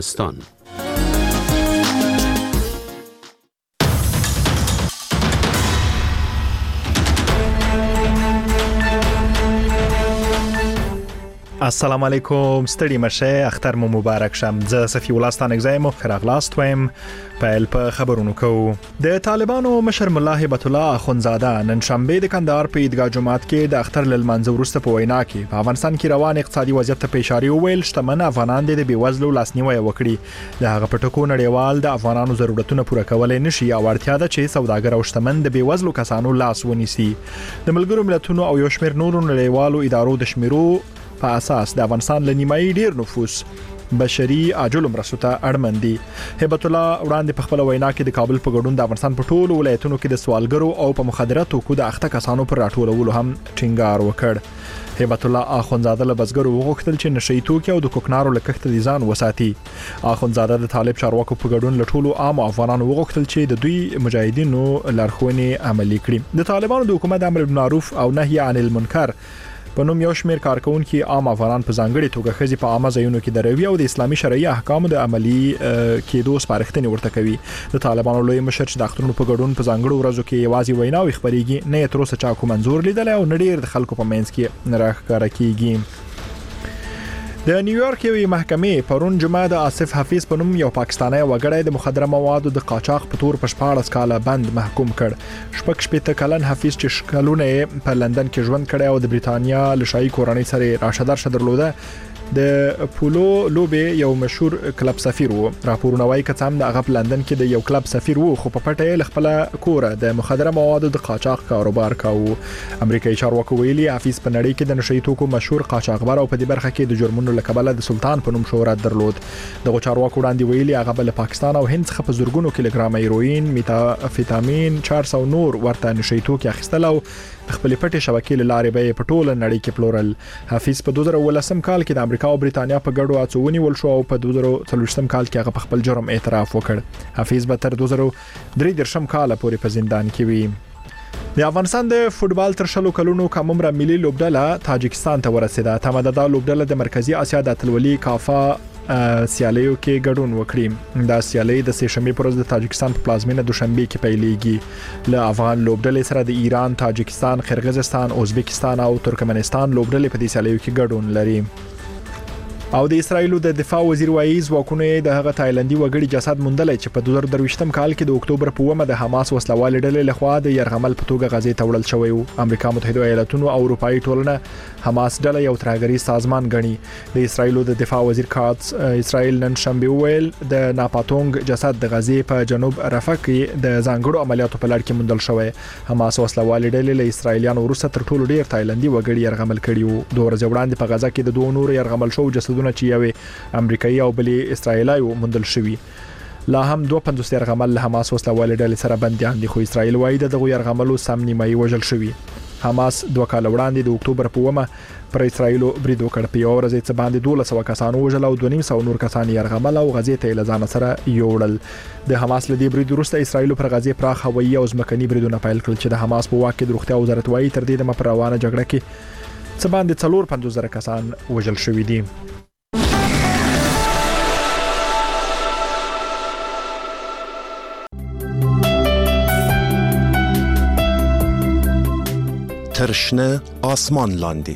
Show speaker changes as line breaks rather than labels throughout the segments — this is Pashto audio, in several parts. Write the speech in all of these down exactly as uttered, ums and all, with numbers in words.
ستان.
السلام علیکم، ستړي مشه، اختر مو مبارک شه. زه صفی الله ستانک زایم خراغلاست ویم. پیل په خبرونو کو. د طالبانو مشر ملا هبت الله اخونزاده نن شنبه د کندهار په عیدګاه جمعات کې د اختر لمانځه وروسته په وینا کې په افغانستان کې روان اقتصادي وضعیت ته اشاره وویل. شتمن افغانان د بیوزلو لاسنیوي وکړي. د هغه پټکو نړیوال د افغانانو ضرورتونه پوره کولای نشي او اړتیا ده چې سوداګر او شتمن د بیوزلو کسانو لاس ونیسي. د ملګرو ملتونو او یو شمېر نورو نړیوالو ادارو د شمیرو په اساس د افغانستان لنیمایي ډیر نفوس بشري عاجل مرستو ته اړمن دي. هبت الله وړاندې په خپل وینا کې د کابل په ګډون د افغانستان په ټولو ولایتونو کې د سوالګرو او په مخدره توکو د اخته کسانو پر راټولولو هم ټینګار وکړ. هبت الله اخونزاده له بزګرو وغوښتل چې نشئی توکي او د کوکنارو لکښت دي ځان وساتي. اخونزاده د طالب چارواکو په ګډون له ټولو عام افغانانو وغوښتل چې د دوی مجاهدینو لارښوونې عملي کړي. د طالبانو د حکومت امر بالمعروف او نهي عن المنکر په نوم یو شمېر کارکونکو عام افغانان په ځانګړي توګه خزي په عامه ځایونو کې دروي او د اسلامي شرعي احکامو د عملی کېدو سپارښتنې ورته کوي. د طالبانو لوی مشر چې د اخترونو په ګډون په ځانګړو ورځو کې یوازې ویناوي خبريږي، نه تر اوسه چا کوم منظور لیدل او نه ډیر د خلکو په منځ کې نه راښکاره کیږي. د نیویارک یوې محکمې پرون جمعه د آصف حفیظ په نوم یو پاکستانی وګړی د مخدره موادو د قاچاق په تور په شپاړس کاله بند محکوم کړ. شپږ شپېته کلن حفیظ چې شکلونه په لندن کې ژوند کړی او د بریتانیا لشای کورنۍ سره راشدار شدرلوده د پولو لوبې یو مشهور کلب سفیر وو. راپورونه وايي چې هم د هغه لندن کې د یو کلب سفیر وو خو په پټه خپل کوره د مخدره موادو د قاچاق کاروبار کاوه. امریکایي چارواکو ویلي حفیظ په نړۍ کې د نشئی توکو مشهور قاچاقبر او په دې برخه کې د جرمونو لکبله د سلطان په نوم شهرت درلود. دغه چارواکو وړاندې ویلي هغه بل پاکستان او هند څخه په زورګونو کیلوګرام هیروین، میتافیتامین، چهارصد نور ورته نشئی توکي اخیستل او خپل پټه شبکې لارې به په ټوله نړۍ کې پلورل. حفیظ په دوه زره ولسم کال کې د امریکا او بریتانیا په ګډو هڅونې ول شو او په دوه زره څلوېښتم کال کې هغه په خپل جرم اعتراف وکړ. حفیظ به تر دوه زره درې دېرشم کال پورې په زندان کې وي. د افغانستان د فوتبال تر شلو کلونو کم عمره ملي لوبډله تاجکستان ته ورسېده. تمه ده لوبډله د مرکزی اسیا د اتلولي کافا سیالیو کې ګډون وکړي. دا سیالي د سه شنبه پر ورځ د تاجکستان په پلازمینه دوشنبه کې پیلېږي. له افغان لوبډلې سره د ایران، تاجکستان، قرغیزستان، ازبکستان او ترکمنستان لوبډلې په دې سیالیو کې ګډون لري. او د اسرایل د دفاع وزیر وایي ځواکونه د هغه تایلندي وګړي جسد موندلای چې په دوه زره درویشتم کال کې د اکتوبر په اومه د حماس وسلوال ډلې لخوا د يرغمل په توګه غزې ته وړل شوی و. امریکا متحده ایالاتونو او اروپאי ټولنه حماس ډله یو ترهګری سازمان ګڼي. د اسرایل د دفاع وزیر کاتس اسرایل نن شنبه ویل د ناپاتونګ جسد د غزې په جنوب رفح کې د ځانګړو عملیاتو په لړ کې موندل شوی. حماس وسلوال ډلې له اسرایلیانو وروسته تر ټولو ډیر تایلندي وګړي يرغمل کړي وو. دوه ورځې وړاندې په غزا کې د دوه نور يرغمل شو جسد چې یو امریکایي او بلې اسرایلای موندل شوی. لا هم دوه پنځوس يرغمل له حماس وسلوال ډلې سره بنديان دي خو اسرایل وایي دغه يرغملو سم نیمایي وژل شوی. حماس دوه کال وړاندې د اکتوبر په اومه پر اسرایل برید وکړ. په یو ورځ څخه باندې دوه سوه کسانو وژل او دوه نیم سوه نور کسان يرغمل او غزې ته لزان سره یوړل. د حماس له دې برید وروسته اسرایل پر غزې پراخ هوایي او ځمکني بریدونه پیل کړل چې د حماس په واک کې د روغتیا وزارت وایي تر دې د مپروانه جګړه کې څه باندې څلور پنځوس زره کسان وژل شوی دي.
ترشنه آسمان لاندی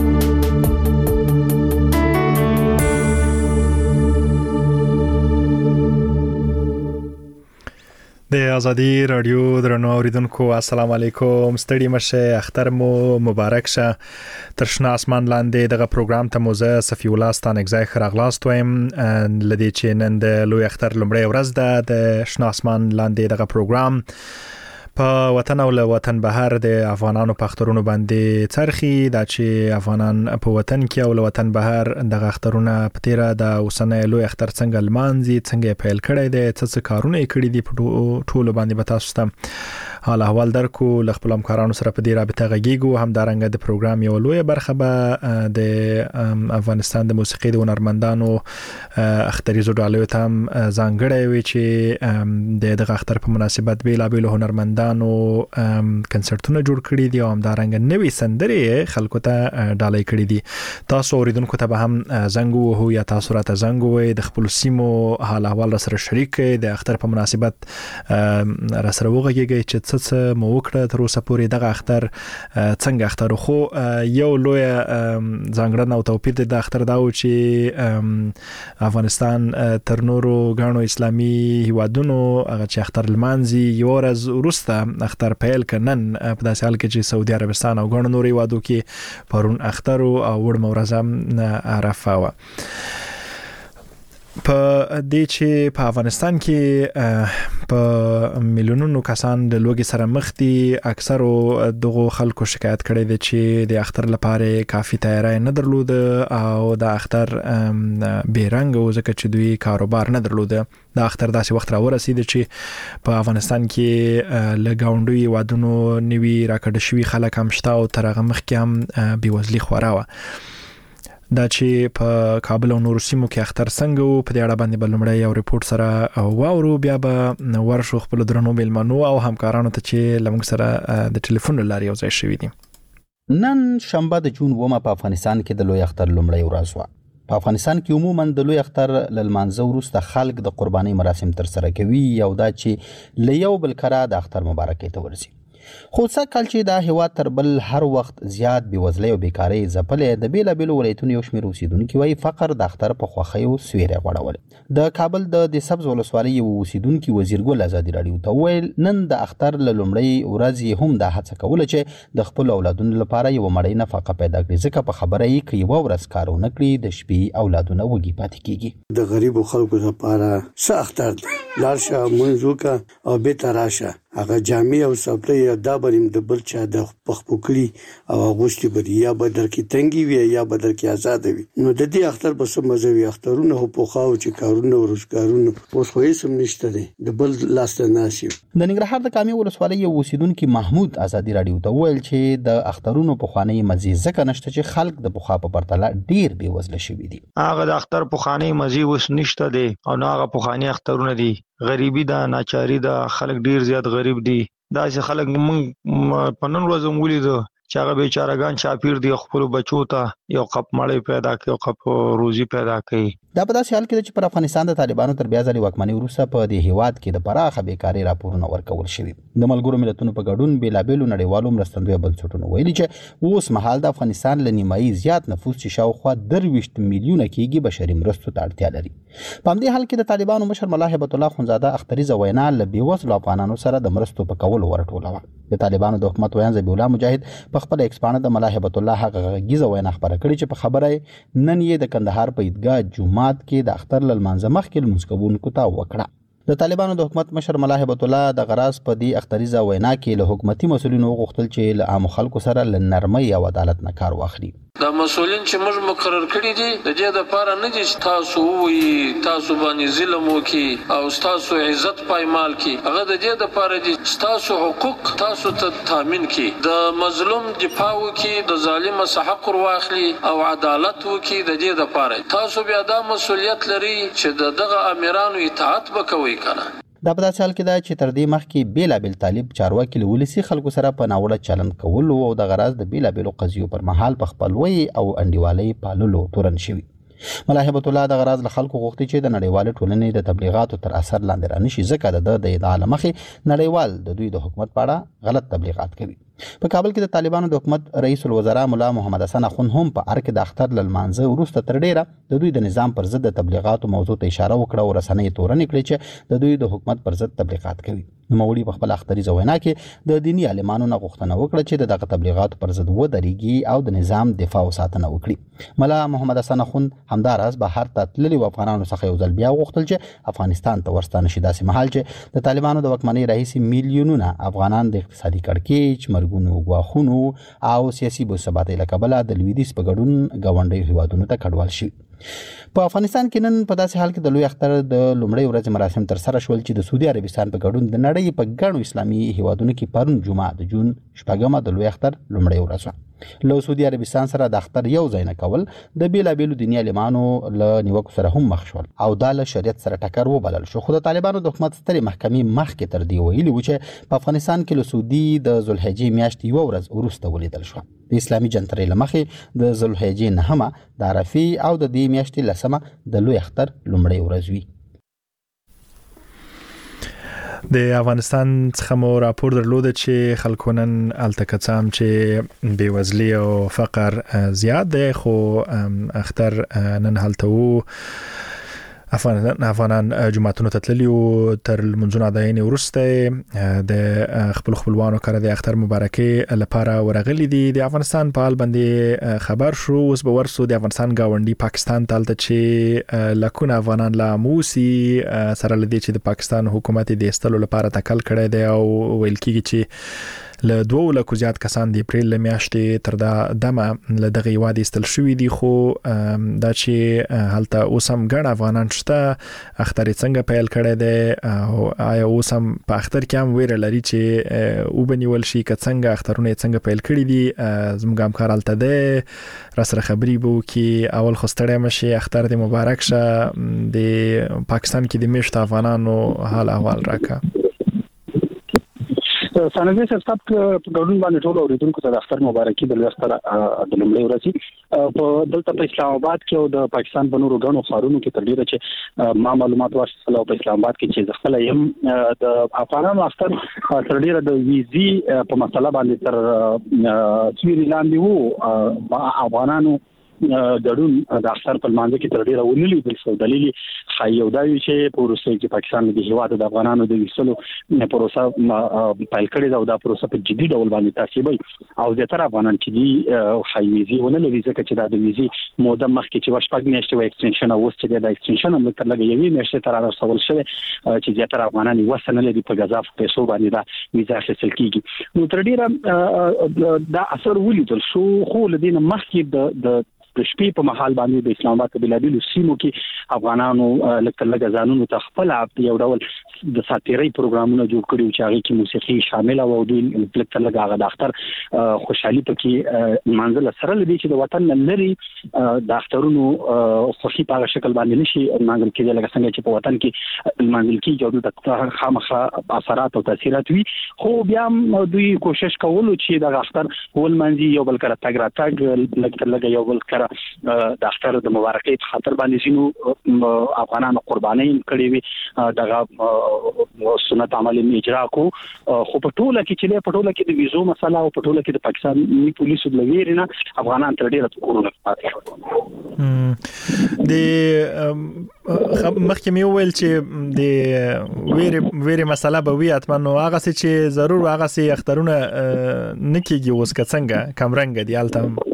د ازادي رادیو درنو اوریدونکو السلام علیکم. ستړي مشه، اختر مو مبارک شه. ترشنه آسمان لاندې دغه پروګرام ته موزه صفی الله ستانک زای خراغلاست ویم. لدی چې نن د لوی اختر لومړی ورځ ده د شنه آسمان لاندې دغه پروګرام په وطن او له وطن بهر د افغانانو په اخترونو باندې څرخي. دا چې افغانان په وطن کې او له وطن بهر د اخترونو په تیره د اوسنۍ لوی اختر څنګه لمانځي، څنګه پیل کړی دی، څه څه کارونه یې کړي دي په ټولو باندې به تاسو ته حال احوال درکو. له خپل همکارانو سره په دې رابطه غږیږو. همدارنګه د پروګرام یو لوی برخه به د افغانستان د موسیقي د هنرمندانو اختریزو ډالو ته هم ځانګړی وي چې د دغه اختر په مناسبت بیلابیل هنرمندان شاګردانو کنسرتونه جوړ کړي دي او همدارنګه نوې سندرې خلکو ته ډالۍ کړي دي. تاسو اوریدونکو ته به هم زنګ ووهو یا تاسو راته زنګ ووهئ د خپلو سیمو حال احوال سره شریک کړئ، د اختر په مناسبت را سره وغږیږئ چې څه څه مو وکړه تر اوسه پورې دغه اختر څنګه اختر. خو یو لویه ځانګړنه او توپیر دی د اختر دا و چې افغانستان تر نورو ګڼو اسلامي هیوادونو هغه چې اختر لمانځي یوه ورځ وروسته اختر پیل که نن په داسې حال کې چې سعودي عربستان او ګڼو نورو هیوادو کې پرون اختر او وړمه ورځ هم عرفه وه. په دې چې په افغانستان کې په میلیونونو کسان د لوږې سره مخ دي، اکثرو دغو خلکو شکایت کړی دی چې د اختر لپاره کافي تیاری نه درلوده او د اختر بې رنګه و ځکه چې دوی کاروبار نه درلوده. د اختر داسې وخت را ورسېده چې په افغانستان کې له ګاونډیو هیوادونو نوي راکډه شوي خلک هم شته او تر هغه مخکې هم بېوزلي خوره وه. دا چې په کابل او نورو سیمو کې اختر څنګه و، په دې اړه باندې به لومړی یو ریپورټ سره واورو، بیا به ورشو خپلو درنو میلمنو او همکارانو ته چې له موږ سره د ټلیفون له لارې یو ځای شوي دي.
نن شنبه د جون اوومه په افغانستان کې د لوی اختر لومړۍ ورځ وه. په افغانستان کې عموما د لوی اختر له لمانځه وروسته خلک د قربانۍ مراسم ترسره کوي او دا چې له یو بل کره د اختر مبارکۍ ته ورځي. خو څه کال چې دا هیواد تر بل هر وخت زیات بېوزلۍ او بیکارۍ ځپلې، د بېلابېلو ولایتونو یو شمېر اوسېدونکي وایي فقر د اختر په خوښیو سیوری غوړولی. د کابل د د سبز ولسوالۍ یو اوسېدونکي وزیرګل ازادي راډیو ته وویل نن د اختر له لومړۍ ورځې هم دا هڅه کوله چې د خپلو اولادونو لپاره یوه مړۍ نفقه پیدا کړي، ځکه په خبره یې که یوه ورځ کار ونه کړي د شپې اولادونه وږي پاتې کېږي.
د غریبو خلکو لپاره څه اختر دی، لاړ شه لمونځ وکړه او بېرته راشه. هغه جامې او څپلۍ دا به د بل چا د پخپو کړي او اغوستې به دي، یا به درکې تنګې وي یا به درکې ازاده وي. نو د دې اختر به څه مزه وي. اخترونه خو پخوا و چې کارونه او روزګارونه اوس خو هېڅ هم نشته دی، د بل لاس ته ناست یو.
د ننګرهار د کامې ولسوالۍ یو اوسېدونکي محمود ازادي راډیو ته وویل چې د اخترونو پخوانۍ مزې ځکه نشته چې خلک د پخوا په پرتله ډېر بېوزله شوي دي.
هغه د اختر پخوانۍ مزې اوس نشته دی او نه هغه پخواني اخترونه دي. غریبي ده، ناچاري ده، خلک ډېر زیات غریب دي. داسې خلک موږ په نن ورځ هم ولیدو چې هغه بیچارهګان چاپیر دي، خپلو بچو ته یو قپ مړۍ پیدا کوي، یو قپ روزي پیدا کوي.
دا په داسې حال کې ده چې پر افغانستان د طالبانو تر بیا ځلې واکمنۍ وروسته په دې هیواد کې د پراخه بیکارۍ راپورونه ورکول شوي. د ملګرو ملتونو په ګډون بېلابېلو نړیوالو مرستندویه بنسټونو ویلي چې اوس مهال د افغانستان له نیمایي زیات نفوس چې شاوخوا درویشت میلیونه کېږي بشري مرستو ته اړتیا لري. په همدې حال کې د طالبانو مشر ملا هیبت الله خونزاده اختریزه وینا له بېوزلو افغانانو سره د مرستو په کولو ورټولوه. د طالبانو د حکومت ویان ذبیح الله مجاهد په خپله ایکس پاڼه د ملا هیبت الله هغه غږیزه وینا خپره کړې چې په خبره نن یې د کندهار په عیدګاه جومات کې د اختر له لمانځه مخکې لمونځ کوونکو ته وکړه. د طالبانو د حکومت مشر ملا هیبت الله د غراض په دې اختریزه وینا کې له حکومتي مسؤلینو وغوښتل چې له عامو خلکو سره له نرمۍ او عدالت نه کار واخلي.
دا مسؤلین چې موږ مقرر کړي دي د دې لپاره نه دي چې تاسو ووایي تاسو باندې ظلم وکړي او تاسو عزت پایمال کړي. هغه د دې لپاره دي تاسو حقوق تاسو ته تامین کړي، د مظلوم دفاع وکړي، د ظالم څخه حق واخلي او عدالت وکړي. د دې لپاره تاسو بیا دا مسؤلیت لري چې دغه امیرانو اطاعت وکوي کنه.
دا په داسې حال کې ده چې تر دې مخکې بېلابېل طالب چارواکي له ولسي خلکو سره په ناوړه چلند کولو او د غراض د بېلابېلو قضیو پر مهال په خپلوۍ او انډیوالۍ پاللو تورن شوي. ملا هیبت الله د غراض له خلکو غوښتي چې د نړیوالې ټولنې د تبلیغاتو تر اثر لاندې رانشي، ځکه د د ادعا له مخې نړیوال د دوی د حکومت په اړه غلط تبلیغات کوي. په کابل کې د طالبانو د حکومت رئیس الوزرا مولا محمد حسن اخوند هم په ار کې د اختر له لمانځه وروسته تر ډیره د دوی د نظام پر ضد د تبلیغاتو موضوع ته اشاره وکړه او رسنۍ تورنې کړې چې د دوی د حکومت پر ضد تبلیغات کوي. نوموړي په خپل اختریزه وینا کې د دیني عالمانو نه غوښتنه وکړه چې دغه تبلیغاتو پر ضد ودرېږي او د نظام دفاع او ساتنه وکړي. مولا محمد حسن اخوند همداراز بهر ته تللي افغانانو څخه یو ځل بیا وغوښتل چې افغانستان ته ورستانه شي، داسې مهال چې د طالبانو د واکمنۍ راهیسې میلیونونه افغانان د اقتصادي کړکېچ، مرګونو، ګواښونو او سیاسي بې ثباتۍ له کبله د لویدیځ په ګډون ګاونډیو هیوادونو ته کډوال شوي. په افغانستان کې نن په داسې حال کې د لوی اختر د لومړۍ ورځې مراسم تر سره شول چې د سعودي عربستان په ګډون د نړۍ په ګڼو اسلامي هیوادونو کې پرون جمعه د جون شپږمه د لوی اختر لومړۍ ورځ وه. له سعودي عربستان سره د اختر یو ځای نه کول د بیلابیلو دیني عالمانو له نیوکو سره هم مخ شول او دا له شریعت سره ټکر وبلل شو. خو د طالبانو د حکومت سترې محکمې مخکې تر دې ویلي و چې په افغانستان کې له سعودي د ذوالحجې میاشتې یوه ورځ وروسته ولیدل شوه. د اسلامي جنترې له مخې د ذوالحجې نهمه د عرفې او د دې میاشتې لسمه د لوی اختر لومړۍ ورځ وي.
د افغانستان څخه مو راپور درلود چې خلکو نن هلته که څه هم چې بېوزلي او فقر زیات دی خو اختر نن هلته و. افغانان افغانان جماعتونو ته تللي وو تر لمونځونو اداینې وروسته د خپل خپلوانو کره د اختر مبارکي لپاره ورغلي دي. د افغانستان په حال باندې خبر شو. اوس به ورسو د افغانستان گاونډي پاکستان ته هلته چې لکونه افغانان لا موسي سره لدی چې د پاکستان حکومت د ایستلو لپاره تکل کړی دی او ویل کېږي چې له دوه لکو زیات کسان د اپریل له میاشتې تر دا دمه له دغه هیواد ایستل شوي دي. خو دا چې هلته اوس هم ګڼ افغانان شته اختر یې څنګه پیل کړی دی او آیا اوس هم په اختر کې هم ویره لري چې وبنیول شي که څنګه اخترونه یې څنګه پیل کړي دي. زموږ همکار هلته دی را سره خبرې به وکړي. اول خو ستړی مه شي اختر دې مبارک شه. د پاکستان کې د میشتو افغانانو حال احوال راکړه.
سانوي سرتاب په ګډون باندې ټول اوریدونکو ته د اختر مبارکي د اختر د لومړۍ ورځې په دلته په اسلام آباد کې او د پاکستان په نورو غنو ښارونو کې تر ډیره چې ما معلومات واخیستل په اسلام آباد کې چې ځخله يم د افغانانو اختر تر ډیره د ویزي په مسله باندې تر سویری لاندې وو. افغانانو ګډون د اختر په مانځ کې تر ډیره ونیلی بل څه دلیل خای یو دا چې په روسي کې پاکستان د هیواد د افغانانو د ویسلو پروسه پایل کړی دا او دا پروسه په جدي ډول باندې تعقیبوي او د تر افغانان چې دی خای ویزي ونلري ځکه چې دا د ویزي موده مخکې چې وشپږ میاشتې و ایکستنشن او وسته د ایکستنشن هم تر لګي یوې میاشتې تر راوړل شوی چې د تر افغانان وسنه لري په غزا په پیسو باندې دا ویزا اخیستل کیږي. نو تر ډیره دا اثر ولیدل شو. خو لدین مخکې د د شپې په محل باندې د اسلام آباد په بلادلو سیمو کې افغانانو لکه لږ ځانونو ته خپل یو ډول د ساتيري پروګرامونه جوړ کړي چې هغه کې موسیقي شامل او دوی لکه لږ هغه د اختر خوشحالي پکې منځل سره لدی چې د وطن لري د اخترونو خوشي په شکل باندې نشي منځل کې لکه څنګه چې په وطن کې منځل کې جوړ د خامخا اثرات او تاثیرات وي. خو بیا دوی کوشش کولو چې د اختر ول منځي یو بل کړه تاګ را تاګ لکه لږ یو بل کړه د اختر د مبارکۍ په خاطر باندې شنو افغانانو قرباني کړې وي دغه سنت عمل اجرا کو. خو په ټوله کې چې په ټوله کې د ویزو مسله او په ټوله کې د پاکستان پولیسو د لویرینه افغانان تر ډیره کورونه پاتې شول.
د مخکې ویل چې د ویری ویری مسله به وي اتمنو هغه چې ضرور هغه سي اخترونه نکېږي اوس که څنګه کمرنګ دی الته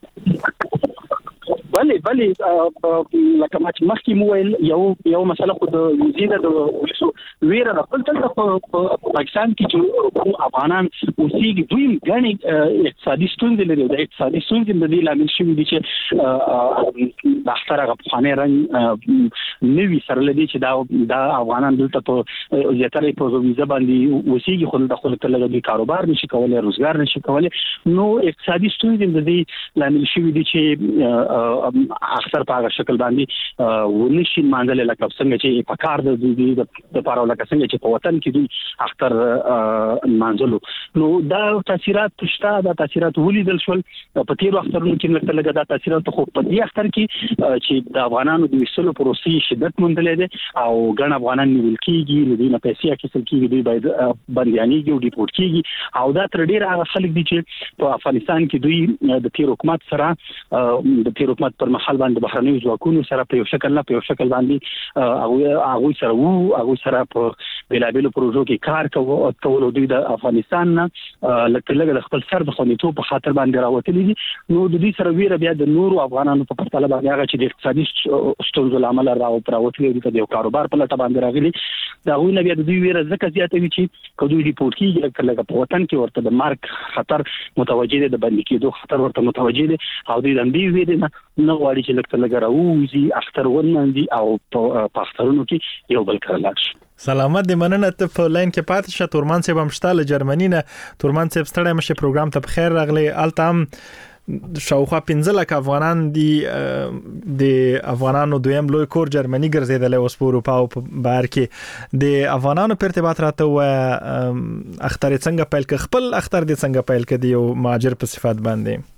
بله بله لکه ما چې مخکې مو ویل یو یو مسله خو د وزیر د ولسو ویره د خپل تل په پاکستان کې چې افغانان اوسېږي دوی غني اقتصادي ستونزې لري. د اقتصادي ستونزې د دې لامل شوی دي چې د اختر غو خانه رنګ نوي سره لدی چې دا د افغانان دلته په زیاتره په ویزه باندې اوسېږي خو د خپل تل د کاروبار نشي کولای روزګار نشي کولای. نو اقتصادي ستونزې د دې لامل شوی دي چې اختر په هغه شکل باندې ونشي مانځل لکه څنګه چې په کار د دوی د پاره لکه څنګه چې په وطن کې دوی اختر مانځلو. نو دا تاثیرات شته دا تاثیرات ولیدل شول په تیر اخترونو کې لکه دا تاثیرات خو په دې اختر کې چې د افغانانو د وسلو پروسې شدت مندلې ده او ګڼ افغانان نیول کېږي نو دوی نه پیسې اخیستل کېږي دوی باید بنديانېږي او ډیپورټ کېږي او دا تر ډیره هغه خلک دي چې په افغانستان کې دوی د تیر حکومت سره د تیر حکومت پر محل باندې بهرنی ځواکونو سره په یو شکل نه په یو شکل باندې هغه هغه سره وو هغه سره په بلابل پروژو کې کار کوو او ټول دوی د افغانستان نه لکه لږ د خپل سر د خونیتو په خاطر باندې راوتلي دي. نو د دې سره ویره بیا د نورو افغانانو په پرتله باندې هغه چې د اقتصادي ستونزو عمل راو پراوتلي دي د کاروبار په لټه باندې راغلي دا غوونه بیا د دوی ویره ځکه زیاتوي چې کدوې ریپورت کیږي لکه په وطن کې ورته د مارک خطر متوجه دي د باندې کېدو خطر ورته متوجه دي او دوی د دې ویره نه نه غواړي چې لکه لګراوزي اختر ورنندي او په اخترونو کې یو بل کړل شي.
سلامت دې مننه ته په لاین کې پاتې شه. تورمان صاحب هم شته له جرمني نه. تورمان صاحب ستړی مشه پروګرام ته بخیر راغلی. التام شاوخوا پنځه لک افغانان دي د افغانانو دویم لوی کور جرمني ګرځیدل اوس په اروپا او په بهر کې د افغانانو په ارتباط راته و اختر څنګه پیل ک خپل اختر دې څنګه پیل ک دی یو مهاجر په صفات باندې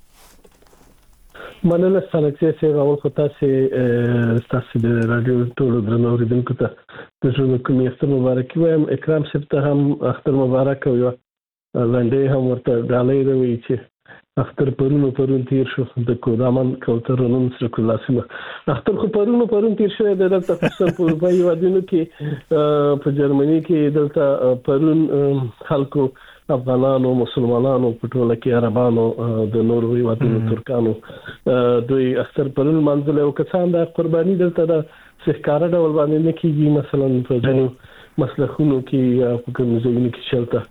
مننه ستاسو چې راول خو تاسو تاسو د رادیو ټولو درنو اوریدونکو ته د ژوند کومې اختر مبارک وایم. اکرام صاحب ته هم اختر مبارک او لاندې هم ورته ډالۍ روي چې اختر پرونو پرون تیر شو د کودامن کوترونو سره کلاسمه اختر خو پرونو پرون تیر شو د دلته خصوصا په اروپایي ودانو کې په جرمني کې دلته پرون خلکو افغانانو مسلمانانو په ټوله کې عربانو د نوروي وطن ترکانو دوی اختر پرون منځله او کسان د قرباني دلته د سحکاره ډول باندې نه کیږي. مثلا په ځینو مسلخونو کې په کوم ځایونو کې چلته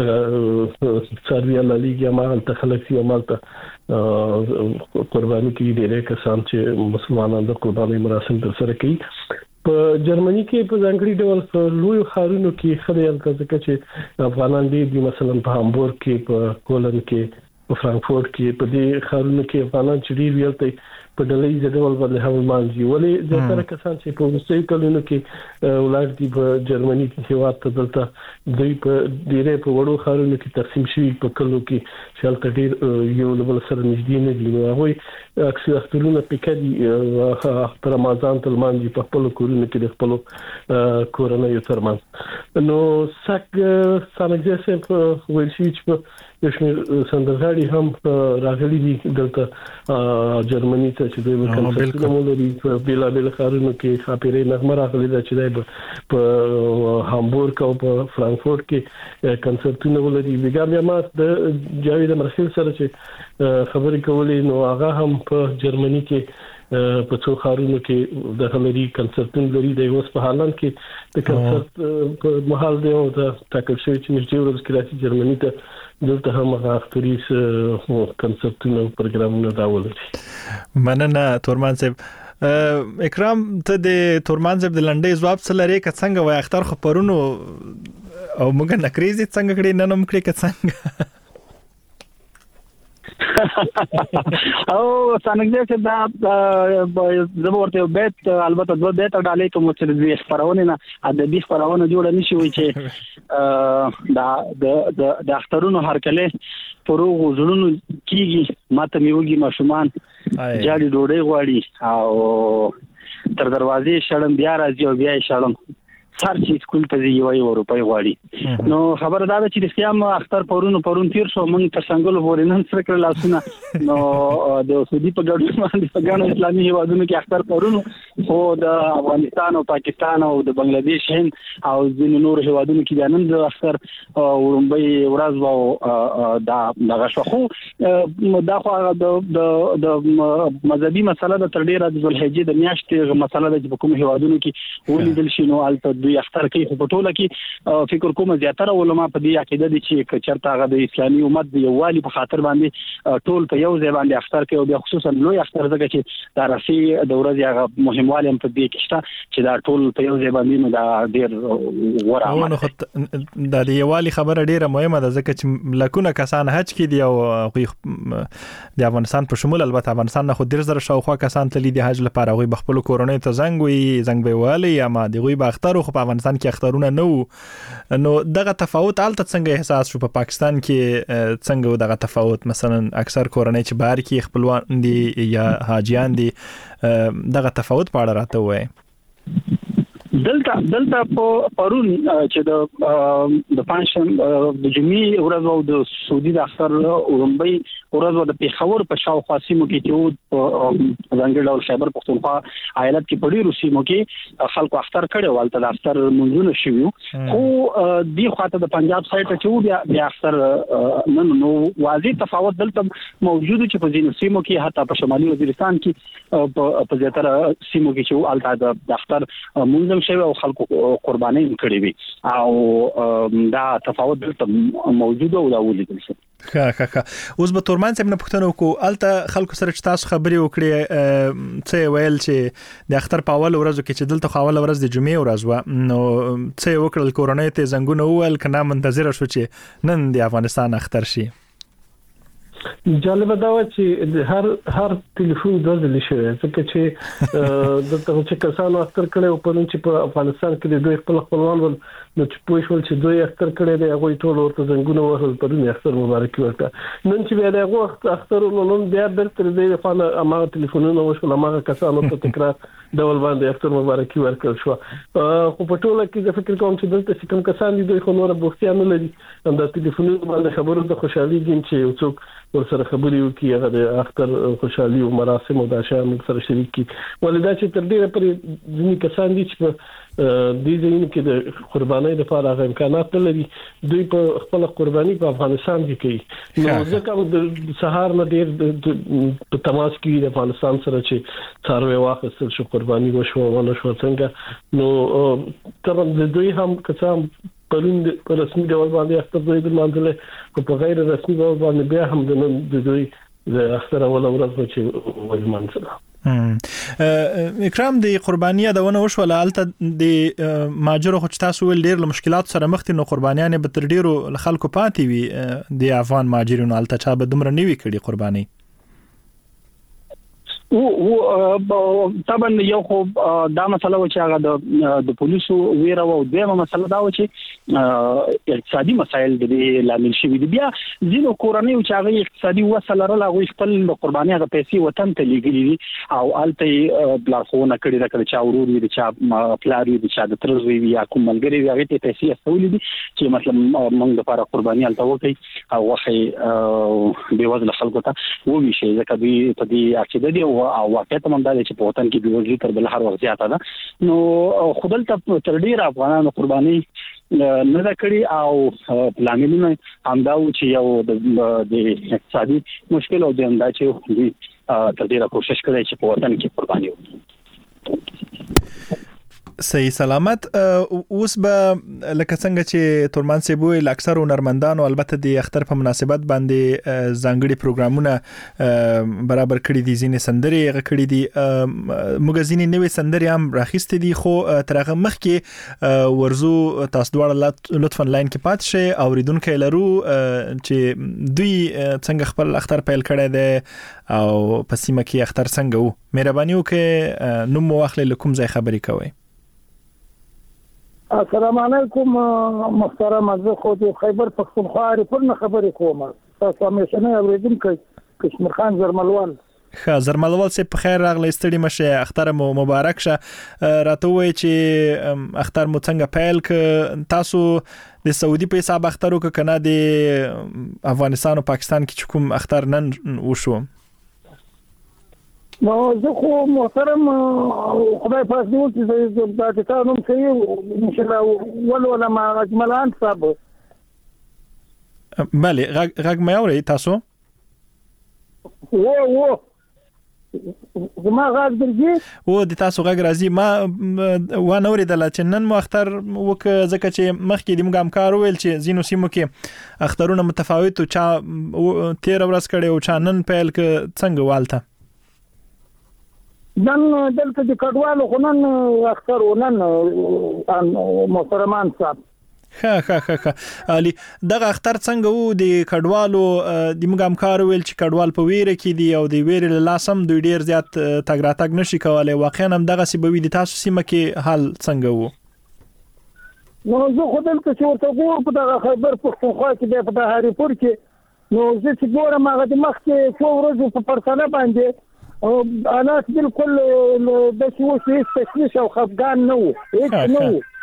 د سرویا لالیګیا ما ته خلک یې مالته قرباني کې ډېر کسان چې مسلمانانو د قرباني مراسم ترسره کوي. په جرمني کې په ځانګړي ډول په لوی ښارونو کې خدای الکه چې افغانان دي مثلا په هامبورګ کې په کولن کې په فرانکفورت کې په دې ښارونو کې افغانان چې ډیر ویلته په ډلې ډول باندې هم مانځي ولې ځکه کسان چې په وروستي کلونو کې ولادت دي په جرمني کې هیواد ته دلته دوی په ډیره په وړو ښارونو کې تقسیم شوي په کلو کې چې هلته ډیر یو بل سره نږدې نه دي. نو هغوی اکثر اخترونه پکې دي په رمضان تل مانځي په خپل کورونو کې د خپل کورنۍ ترمنځ. نو سک سانګزه په ویل شي چې یو شمېر سندرغاړي هم راغلي دي دلته جرمني ته چې دوی کنسرتونه مولري په بیلا بیل ښارونو کې خاطرې نغمه راغلي ده چې دوی په هامبورګ او په فرانکفورت کې کنسرتونه ولري. بیا بیا ما د جاوید مرخیل سره چې خبرې کولې نو هغه هم په جرمني کې په څو ښارونو کې د هنري کنسرتونه لري. د اوس په حالان کې د کنسرت په محل دی او د ټاکل شوی چې نږدې ورځ کې راځي جرمني ته دلته هم هغه اختریس کنسرتونه پروګرامونه راولي.
مننه تورمان صاحب. اکرام ته د تورمان صاحب د لنډۍ ځواب څه لري که څنګه وای اختر خو پرونو او موږ نکریزي څنګه کړی نن هم کړی که څنګه
او څنګه چې دا د ورته بیت البته دوه بیت ډالې کوم چې د خبرونه نه ادبي خبرونه جوړ نه شي وي چې دا د د اخترونو هرکله پروغ زړونو کیږي ماته میوږي ماشومان جاري ډوډۍ غواړي او تر دروازې شړم بیا راځي او بیا شړم هر چې سکول ته دی یو یو روپۍ غواړي. نو خبره دا ده چې د سیام اختر پرونو پرون تیر شو موږ تر څنګه پورې نن سره کړل لاسونه نو د سعودي په ګډون باندې په ګڼو اسلامي هیوادونو کې اختر پرونو خو د افغانستان او پاکستان او د بنگلاديش هند او ځینو نور هیوادونو کې نن د اختر ورمبي ورځ وو دا دغه شو خو دا خو د د مذهبي مسله د تر ډیره د ذوالحجې د میاشتې مسله د کوم هیوادونو کې ولیدل شي نو البته دوی اختر کوي خو په ټوله کې فکر کوم زیاتره علما په دې عقیده دي چې چرته هغه د اسلامي امت د یووالي په خاطر باندې ټول په یو ځای باندې اختر کوي او بیا خصوصا لوی اختر ځکه چې دا راسي د ورځې هغه مهموالی هم په دې کې شته چې دا ټول په یو ځای باندې نو دا ډېر ورامه
نو دا د یووالي خبره ډېره مهمه ده ځکه چې لکونه کسان حج کې دي او د افغانستان په شمول البته افغانستان نه خو ډېر زره شاوخوا کسان تللي دي حج لپاره هغوی به خپلو کورنیو ته زنګ وي زنګ به وهلی اما د هغوی به اختر په افغانستان کې اخترونه نه وو. نو دغه تفاوت الته څنګه احساس شو په پاکستان کې څنګه دغه تفاوت مثلا اکثر کورنۍ چې بهر کې خپلوان دي یا حاجیان دي دغه تفاوت په اړه راته وایي.
دلته دلته په پرون چې د د پنځم د جمعې ورځ او د سعودي د اختر اورمبي ورځ او د پیښور په شاوخوا سیمو کې چې په ځانګړي ډول خیبر پختونخوا ایالت کې په ډیرو سیمو کې خلکو اختر کړي ولته د اختر منځونه شوي خو دی خواته د پنجاب سایت چې بیا بیا اختر نن نو واضح تفاوت دلته موجود چې په ځینو سیمو کې حتی په شمالي وزیرستان کې په زیاتره سیمو کې چې الته د اختر منځ شوی او خلکو قرباني کړې وي او دا تفاوت دلته موجود او دا ولیدل شي.
ښه ښه ښه اوس به تورمان صاحب نه پوښتنه وکړو الته خلکو سره چې تاسو خبرې وکړې څه ویل چې د اختر په اول ورځو کې چې دلته خو اول ورځ د جمعې ورځ و نو څه وکړل کورونې ته زنګونه وویل کنه منتظر شو چې نن د افغانستان اختر شي.
جالب دا و چې هر هر ټلیفون د ځل شي ځکه چې د ته چې کسانو اختر کړي او په نن چې په افغانستان کې د دوی خپل خپلوان ول نو چې پوه شول چې دوی اختر کړي دی هغه ټول ورته زنګونه وهل په دې اختر مبارک ورته نن چې بیا دغه اختر نن بیا برتر دی په ما ټلیفونونه وشول ما کسانو ته تکرار ډول باندې اختر مبارک ورکړ شو خو په ټوله کې د فکر کوم چې دلته کوم کسان دي دوی خو نور بوختيان نه لري هم د ټلیفونونو باندې خبرو د خوشحالي دي چې څوک ورسره خبرې وکړي هغه د اختر خوشحالي او مراسم او د شام سره شریک کی ولدا چې تر دې پرې ځینې کسان دي چې د دې ځینې کې د قربانۍ لپاره هغه امکانات لري دوی په خپل قرباني په افغانستان کې کوي نو ځکه د سهار نه ډیر په تماس کې د افغانستان سره چې څاروي واخیستل شو قرباني وشو ونه شو څنګه نو تر دوی هم کسان پرون په رسمي ډول باندې اختر دوی د منځله او په غیر رسمي ډول باندې بیا هم د دوی د اختر اول ورځ چې ول منځله
اکرام د قرباني دونه وشول الته د ماجرو خو تاسو ول ډیر له مشکلات سره مخ دي نو قربانيان به تر ډیرو خلکو پاتې وي د افغان ماجرینو الته چا به دومره نیوي کړي قرباني
او طبعا یو خو دا مسله و چې هغه د د پولیسو ویره او دغه مسله دا و چې اقتصادي مسایل د لامل شوی دي بیا ځینو کورنۍ چې هغه اقتصادي وسله لري خپل قرباني هغه پیسې وطن ته لګیلي دي او الته بلارخونه کړي دا کړي چې اورور وي چې پلار وي چې د ترز وي یا کوم ملګری وي هغه ته پیسې استولې دي چې مثلا موږ لپاره قرباني الته وکړي او واخی به وزن خلکو ته وې شي ځکه دوی په دې عقیده دي او واقعیت هم دا چې په وطن کې بيوزي تر بل هر وخت زیاته ده نو خپل ته تر ډیر افغانانو قرباني نه دا کړی او پلانونه هم دا و چې یو د اقتصادي مشکل او د انده چې تر ډیره کوشش کړی چې په وطن کې قرباني وکړي.
صحیح سلامت اوس به لکه څنګه چې تورمان سی بو اکثر هنرمندانو البته د اختر په مناسبت باندې ځانګړي پروګرامونه برابر کړي دي ځینې سندري غ کړي دي موږ ځینې نوې سندري هم راخستې دي خو ترغه مخ کې ورزو تاسو دواړه لطفا لاین کې پات شي اوریدونکو لرو چې دوی څنګه خپل اختر پیل کړي دي او په سیمه کې اختر څنګه وو مهرباني وکړئ نو مو اخلي لکم ځای خبرې کوي.
السلام علیکم محترم زه خو د خیبر پختونخوا ریپورت خبرې کوم تاسو همیشه نه اوریدونکو کشمیر خان زرملوال
ښه زرملوال سي په خیر راغلی ستړي مشه اختر مو مبارک شه راته وای چې اختر مو څنګه پیل ک تاسو د سعودي په حساب اختر وک کنه د افغانستان او پاکستان کې کوم اختر نن وشو
نو زه خو محترم خدای پاک دې وکړي چې دا کتاب هم کوي ان شاء الله ول ولا ما اجملان صاحب
بله غږ غږ مې اوري تاسو
و و زما غږ درځي
و د تاسو غږ راځي ما و نه اوریدل چې نن مو اختر وک ځکه چې مخکې د موږ همکار ویل چې زینو سیمو کې اخترونه متفاوت او چا تیر ورځ کړي او چا نن پیل ک څنګه والته
نن دلته د کډوالو خنن اختر ونن محترمان صاحب
ښه ښه ښه ښه علي دغه اختر څنګه وو د کډوالو د موږ همکار ویل چې کډوال په ویره کې دی او د ویره له لاسم دوی ډیر زیات تګ راتګ نشي کولای واقعا هم دغه سبب د تاسو سیمه کې حال څنګه وو
نو زه خو دلته چې ورته ګورم په دغه خیبر پختونخوا کې په هاري پور کې نو زه چې ګورم هغه د مخ کې څو ورځې په پرتله باندې او حالات بالکل د شو شي تشويش او خفقان نو هیڅ نو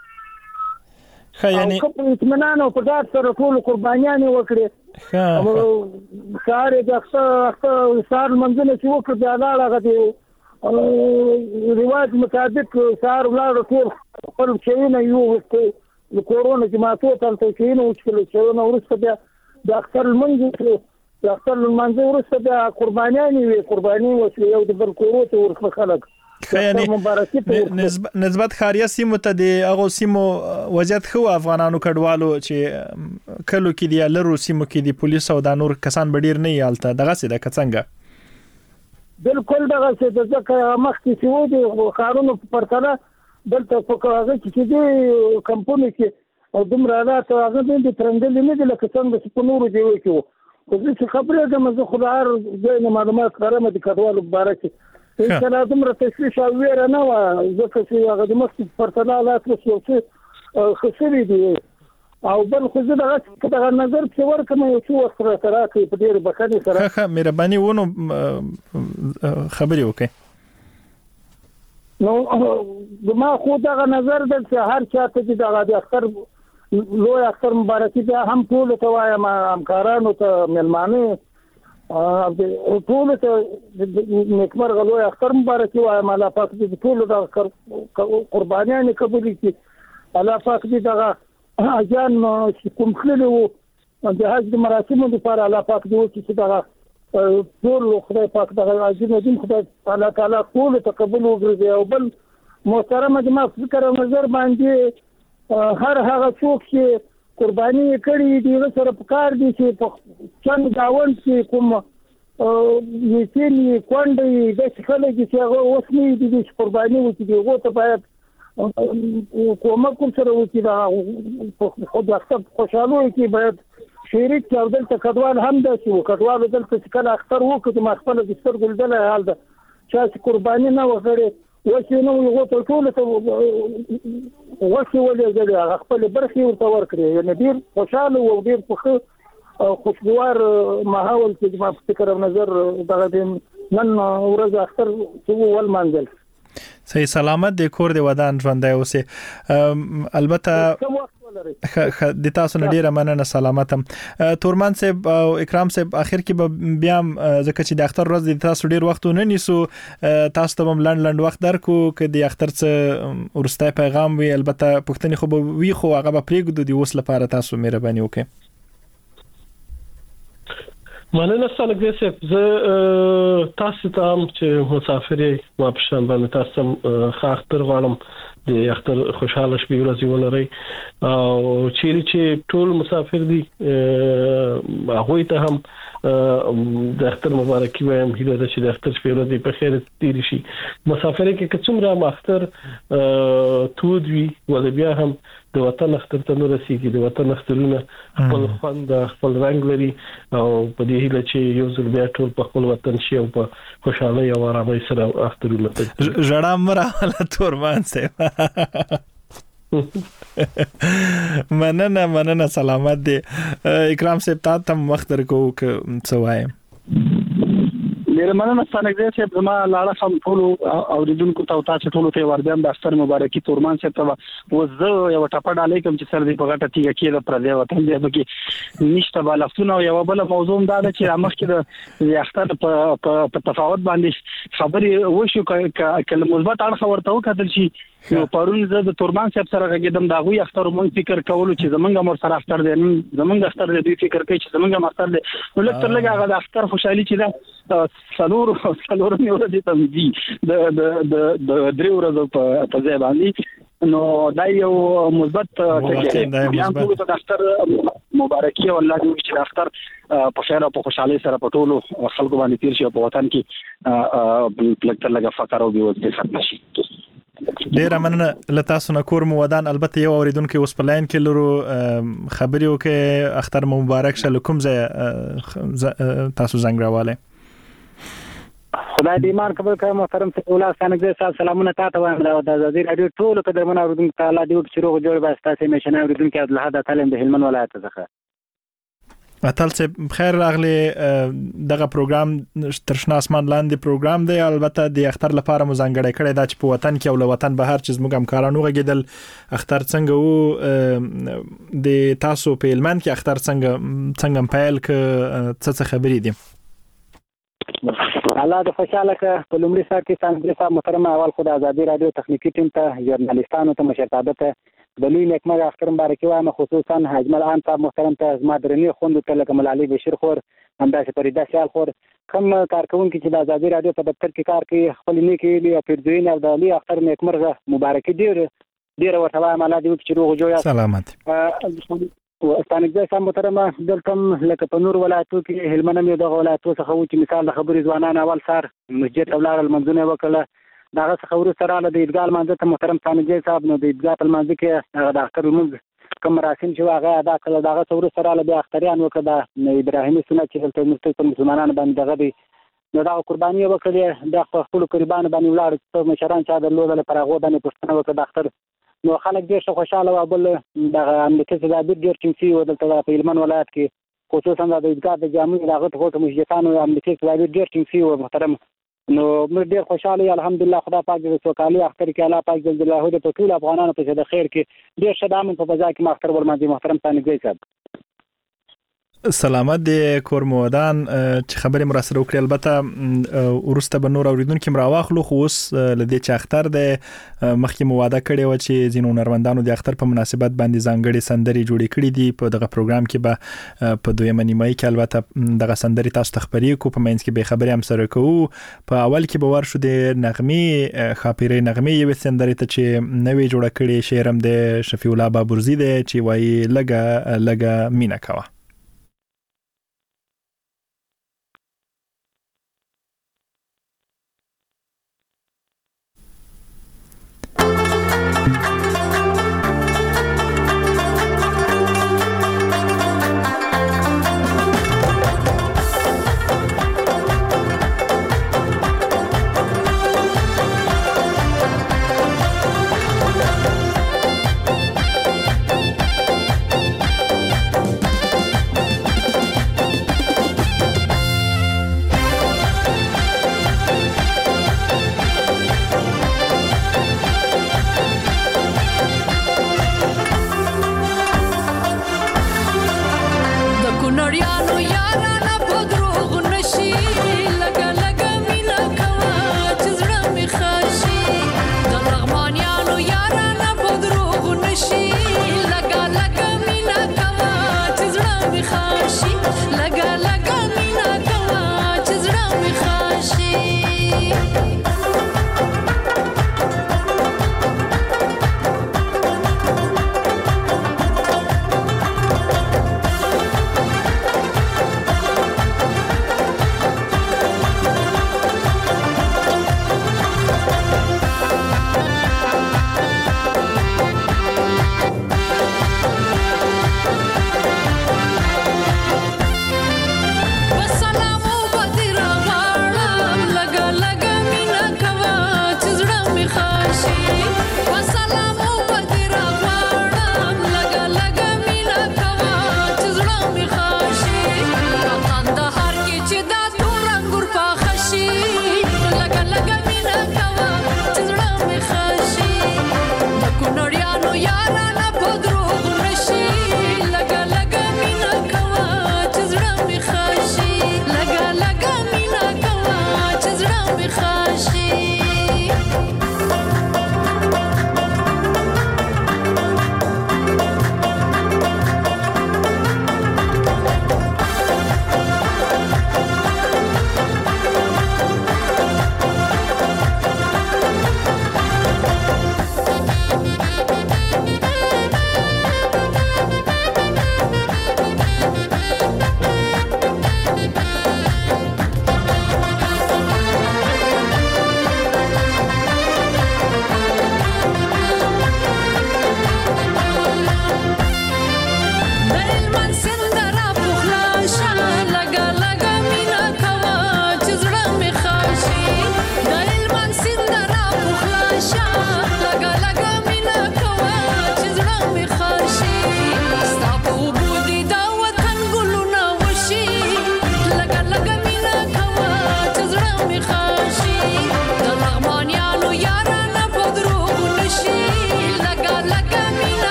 خا یعنی
کوم اطمینان او په ډاډ سره ټول قربانيان وکړي
ها
ساره د اخته سار منځله چې وکړي د اعلی غدي رواج مطابق سار ولاړ ټول خپل شيونه یو وکړي د کورونا چې ماتو تل شيونه وکړي چې نو ورسته د اختر منځ د اختر منځ ورسته د قربانيان وي قرباني وسلې او د بل کورو ته ورخه خلک
یعنی نسبت خاریه سیمو ته د هغه سیمو وضعیت خو افغانانو کډوالو چې کلو کې دی لرو سیمو کې دی پولیس او د نور کسان بډیر نه یالته دغه څه د کڅنګ
بالکل دغه څه د ځکه مخکې چې و دي قانون په پرتله دلته په کاغذ کې دي کمپنی کې او دومره حالات هغه د ترنګل نه دي لکه څنګه چې په نورو دی وکړو خو زه خبرې کوم زه خو هر ځای معلومات کارم د کډوالو په اړه کې چې دا دومره تشویش او ویره نه و ځکه چې هغه د مخکې په پرتله حالات یو څه خسرې دي او بل خو زه دغه دغه نظر چې ورکوم یو څه وخت سره راکړي په ډېر بخښنې سره
ښه مهرباني ونه خبرې وکړئ
نو ما خو دغه نظر د هر چاته چې دغه د اختر لوی اختر مبارکي ده هم ټول ته وایم همکارانو ته ملمانه او ټول ته نیکمرغه لوی اختر مبارکي وایم الله پاک دې ټول د قربانیان قبول کړي الله پاک دې دغه اجان کوم خللو د حج مراسمو لپاره الله پاک دې چې دغه ټول خدای پاک دغه عظیم دین خدای الله تعالی ټول تقبل وګرځي او بل محترم جماعت فکر او نظر باندې هر هغه څوک چې قرباني کړي دي سره پکار دي چې په چند گاوند کې کوم یې کونډې د څخه چې هغه اوسنی دي چې قرباني وکړي هغه ته باید کومک سره وکړي دا خو د اختر خوشاله کې باید شریک او دلته کډوال هم د شو کډوال دلته چې کله اختر وکړي ما خپل د ستر ګلدل حال ده چې قرباني نه وغړي وښه نو یو ټول ټول ته وښه ولې د خپل برخي ورته ورکړي یعنی ډیر خوشاله او ډیر خوشو خوشګوار ماحول کې ما فکر او نظر دغه نن ورځ اختر چې ول منځل
صحیح سلامت د کور د ودان ژوندای اوسه البته د تاسو نه ډیره مننه سلامتم تورمان صاحب او اکرام صاحب اخر کې به بیا ځکه چې د اختر ورځ د تاسو ډیر وخت نه نیسو تاسو ته هم لند لند وخت درکو چې د اختر څخه ورسته پیغام وي البته پښتني خو به وی خو هغه به پریږدو د اوس لپاره تاسو مهرباني وکړئ
مننه ستاسو صاحب زه تاسو ته هم چې مسافر یې ما په شان باندې تاسو ښه اختر غواړم د اختر خوشاله شپې ورځې ولري او چیرې چې ټول مسافر دي هغه ته هم د اختر مبارکي وایم هیله ده چې د اختر شپې ورځې په خیر تیر شي مسافر کې کومه اختر تود وي ول بیا هم د وطن اختر ته نو رسیږي د وطن اخترونه خپل خوند خپل رنگ لري او په دې هیله چې یو ځل بیا ټول په خپل وطن شي او په خوشاله او آرامۍ سره اخترونه کوي
ژړا مراله تورمان سه مننه مننه سلامت دي اکرام صاحب تاسو تم وخت درکو څه وایم
ډیر مننه ستاسو چې زما لاړه هم ټول اوریدونکو ته تاسو ټول ته وردم د اختر مبارکي تورمان صاحب ته وزه یو ټپړ علیکم چې سر دې په غټه تیګه کې د پر دې وطن دې کې نشته بالښتونه یو بل موضوع دا ده چې مخکې د اختر په تفاوت باندې خبرې وشو کله مثبت اړخ ورته وکړل شي نو پرون زه د تورمان صاحب سره غږیدم دا غوي اختر مون فکر کولو چې زمونږ مر سره اختر دی زمونږ اختر دی فکر کوي چې زمونږ اختر دی نو لکه لږه هغه د اختر خوشحالي چې دا څلور څلور ورځې ته دي د د د درې ورځې په ځای باندې نو دا یو مثبت ټکی بیا ټول د اختر مبارکي او الله دې چې اختر په خیر او په خوشحالي سره په ټولو خلکو باندې تیر شي په وطن کې لکه لږه فقر او بېوزلي ختم شي
ډیر مننه لته سونه کور مو ودان البته یو اوریدونکو اوس په لاین کې لرو خبري وکي اختر مبارک شه کوم ځای تاسو زنګ راواله
خدای دې مان قبول کړه محترم سیدالله څنګه تاسو سلامونه تاسو وایم د ازادي رادیو ټول قدرمن اوریدونکو تعالی دې چې روغ جوړ بس تاسو مې شنه اوریدونکو عبد الحد تعلیم د هلمند ولایت څخه
اتل څه بخیر راغلی دغه پروګرام ترشنا اسمان لاندې پروګرام دی البته د اختر لپاره مزنګړی کړی دا چې په وطن کې او له وطن بهر چې زموږ همکارانو غږیدل اختر څنګه وو د تاسو په هلمند کې اختر څنګه څنګه پیل ک څه خبرې دي
الله د خوشاله ک په لومړي سر کې څنګه صاحب محترم اول خدای ازادي رادیو تخنیکی ټیم ته ژورنالیستانو ته مشرتابه ته د لوی نیکمرغه اختر مبارکي وایم خصوصا اجمل عام صاحب محترم ته زما درنی خوند ته لکه ملالي بشیر خور همداسې فریده شال خور کوم کارکونکو چې د ازادي رادیو په دفتر کې کار کوي خپل نیکی او پیرزوین او د علي اختر نیکمرغه مبارکي ډیر ډیر ورته وایم الله دې وکړي چې روغ جوړ
سلامت
ستانګزه سم محترمه دلته لکه په نور ولایتو کې هلمند مې دغه ولایتو څخه و چې مثال د خبرې ځوانان اول سار مسجد او لار المنځونه وکړه داغه څخه ورسره له د عیدګاه منځ ته محترم ستانګزه صاحب نو د عیدګاه په منځ کې هغه د اختر منځ کوم مراسم چې هغه ادا کړل داغه څور سره له بیا اختریان وکړه د ابراهیمي سنت چې دلته مستقیم مسلمانانو باندې دغه دی نو دا قرباني وکړي د خپل قربان باندې ولاړ څو مشران چې د لوړ لپاره غو باندې پښتنه وکړه د اختر نو خلک ډېر خوشاله او بل د امریکا څخه ډېر ټینګ او دلته په هلمند ولایت کې خصوصا د عیدګاه د جامع دغه ټکو مشجتانو امریکا څخه ډېر ټینګ او محترم نو موږ ډېر خوشاله الحمدلله خدای پاک دې سوکالي اختر کې الله پاک جل جلاله دې په ټول افغانانو په د خیر کې ډېر شدامن په فضا کې ماختر ورماندي محترم ثاني صاحب
سلامت دی کور مودان چې خبرې مراسره وکړي البته ورسته به نور اوریدونکو مرا واخلو خو اوس لدې چې اختر دی مخکې مواده کړي و چې زینو نروندانو د اختر په مناسبت باندې ځانګړي سندري جوړې کړې دي په دغه پروګرام کې به په دویمه نیمه کې البته دغه سندري تاسو تخبري کو په منځ کې به خبرې هم سره کوو په اول کې به ورشو د نغمې خاپيرې نغمې یو سندري ته چې نوې جوړه کړې شعرم د شفیع الله بابرزي دی چې وایي لګه لګه مینا کوا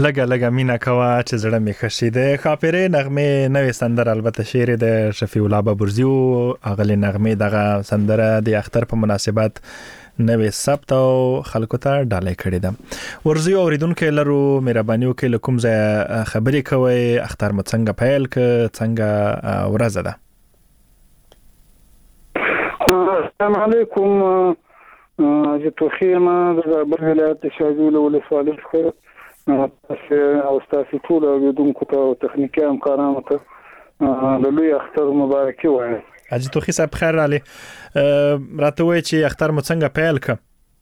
لګه لګه مینا کوا چې زړه می خشي د خاپره نغمه نوې سندره البته شعر د شفیع الله بابرزیو اغلی نغمه دغه سندره د اختر په مناسبت نوې ثبت او خلکو ته ډالۍ کړې ده. ورزیو اوریدونکو لرو مهرباني وکړئ کوم ځای خبرې کوي اختر مو څنګه پیل ک څنګه ورځ ده.
السلام علیکم زه توخیم د ولایت شاجول ولسوالۍ څخه او تاسو ټول اوریدونکو ته تخنیکی همکارانو ته د لوی اختر مبارکي وایم.
حاجی توخی صاحب خیر علي راته وای چې اختر مو څنګه پیل ک؟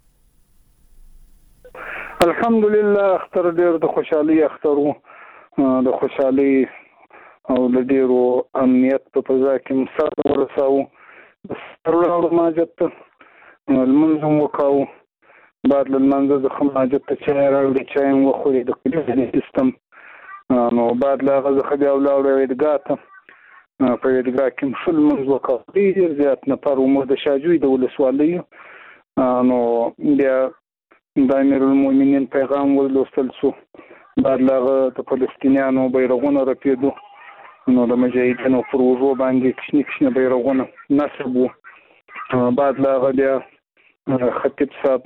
الحمدلله اختر ډیر د خوشحالي اختر وو، د خوشحالي او د ډیرو امنیت په فضا کې مسار ورساو. سرور ماجت المنظم وکاو بعد المنظر د خماجت ته چای راوړي چای مو خوري د کلیو سیستم نو بعد لا غزه خدي او لا وېدګاته په وېدګا کې مسل منځ وکاو ډیر زیات نه پر عمر د شاجوی د ولسوالۍ نو بیا د امیر المؤمنین پیغام ولوستل شو. بعد لا د فلسطینیانو بیرغونه رپیدو نو د مجاهدینو پر وجو باندې کښنی کښنی بیرغونه نصب وو. بعد لا بیا خطیب صاحب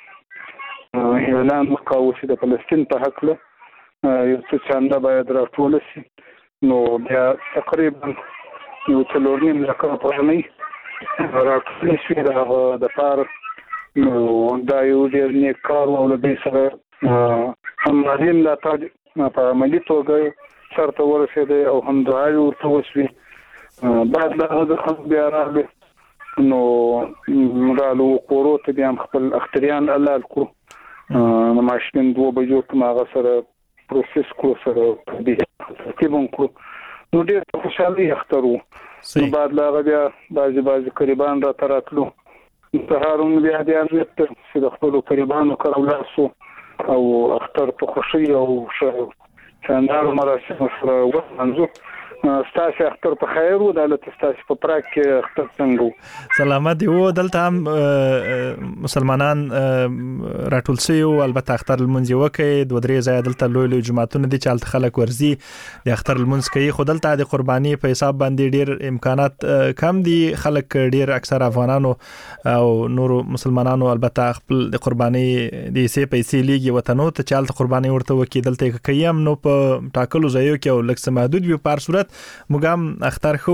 اعلان وکاو چې د فلسطین په حق له یو څه چانده باید راټول شي. نو بیا تقریبا یو څلور نیم لکه افغانۍ راټول شوې د پاره. نو دا یو ډېر نیک کار و او له دې سره همغږي ملاتړ په عملي توګه سرته ورسېدی او هم دعاوې ورته وشوې. بعد له هغه خلک بیا راغلي نو رالو کورو ته بیا هم خپل اختریان حلال کړو. نو ماشین دوه بجو ته هغه سره پروسس کړو سره ترتیب هم کړو. نو ډېر خوشحالي اختر وو. نو بعد له هغه بیا بعضې بعضې قریبان راته راتلو. سهارون بیا دې ارزښت چې د خپلو قریبانو کره ولاړ شو او اختر په خوښۍ او شاندارو مراسمو سره ومنځو. ستاسو اختر په خیر و دلته ستاسو په پراک کې اختر څنګه و؟
سلامت دی و دلته هم مسلمانان راټول شوي وو. البته اختر لمونځ یې وکړ. دوه درې ځایه دلته لوی لوی جوماتونه دي چې هلته خلک ورځي د اختر لمونځ کوي. خو دلته د قرباني په حساب باندې ډېر امکانات کم دي. خلک ډېر اکثر افغانانو او نورو مسلمانانو البته خپل د قرباني د حصې پیسې لیږي وطنو ته چې هلته قرباني ورته وکړي. دلته یې کوي هم نو په ټاکلو ځایو کې او لږ څه محدود وي. په هر صورت موږ هم اختر خو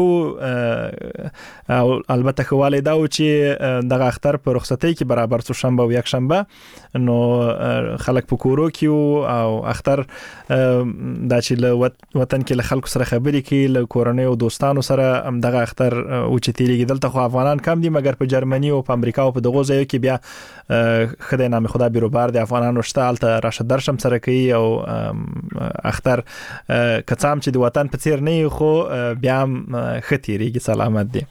او البته خواله دا و چې دغه اختر په رخصتۍ کې برابر څو شنبه او یک شنبه نو خلک په کورو کې او اختر دا چې له وطن کې له خلکو سره خبرې کوي له کورنۍ او دوستانو سره هم دغه اختر او چې تیریږي. دلته خو افغانان کم دي مګر په جرمني او په امریکا او په دغه ځایو کې بیا خدای نام خدا بیروبار د افغانانو شته هلته راشه درشم سره کوي او اختر کڅام چې د وطن په څیر نه خو بیا هم ختیریږي. سلامت دی.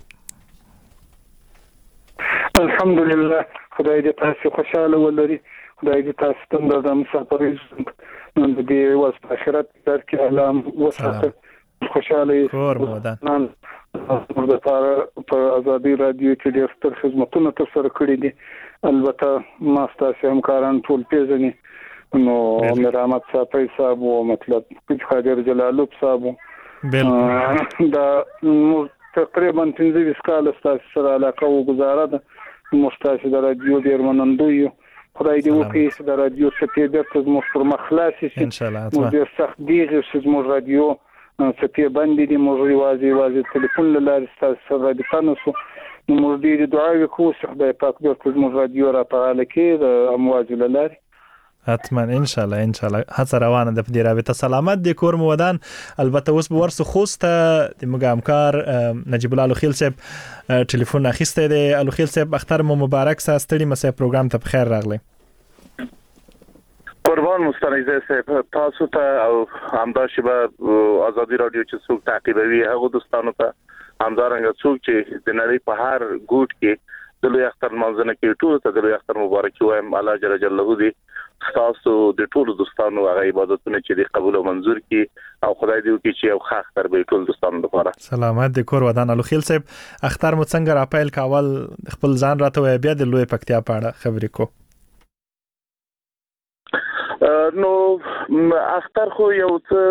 الحمدلله خدای دې تاسو خوشاله ولري. خدای دې تاسو ته د مسافرۍ نن دې واس په آخرت درکې علام وساته خوشاله
کور مودان
د په ازادي رادیو کې ډېر ستر خدمتونه ترسره کړي دي. البته ما ستاسو همکاران ټول پیژني نو میر احمد صافی صاحب او مطلب قادر جلالوب صاحب دا تقریبا پنځه کال ستاسو سره علاقه او گزاره ده. مستاسو د رادیو ډیر منندوی خدای دې وکړي چې د رادیو څخه د زموږ پر مخلاصي
ان شاء الله
موږ سخت دیږي چې زموږ رادیو څخه باندې دي موږ یوازې یوازې ټلیفون لاره ستاسو سره د تاسو نو موږ دې دعا وکړو چې خدای پاک دې زموږ رادیو را فعال کړي د امواج لاره.
حتما ان شاء الله ان شاء الله هڅه روانه ده په دې رابطه. سلامت دی کور مو ودان. البته اوس به ورسو خوسته د موږ همکار نجیب الله الوخیل صاحب ټلیفون اخیسته دی. الوخیل صاحب اختر مو مبارک. ستړي مسه پروګرام ته بخیر راغلی.
قربان مستنیزه صاحب تاسو ته او همداشي به ازادي رادیو چې څوک تعقیبوي هغه دوستانو ته همدارنګه څوک چې د نړۍ په هر ګوټ کې د لوی اختر منځنه کې ټول ته د لوی اختر مبارکي وایم. الله جل جلاله دې تاسو د ټول دوستانو هغه عبادتونه چې دې قبول او منزور کړي او خدای دې وکړي چې یو ښه اختر به ټول دوستانو لپاره.
سلامت دې کور ودان. الوخیل صاحب اختر مو څنګه را پیل کاول خپل ځان راته وای بیا د لوی پکتیا په اړه خبرې کو.
نو اختر خو یو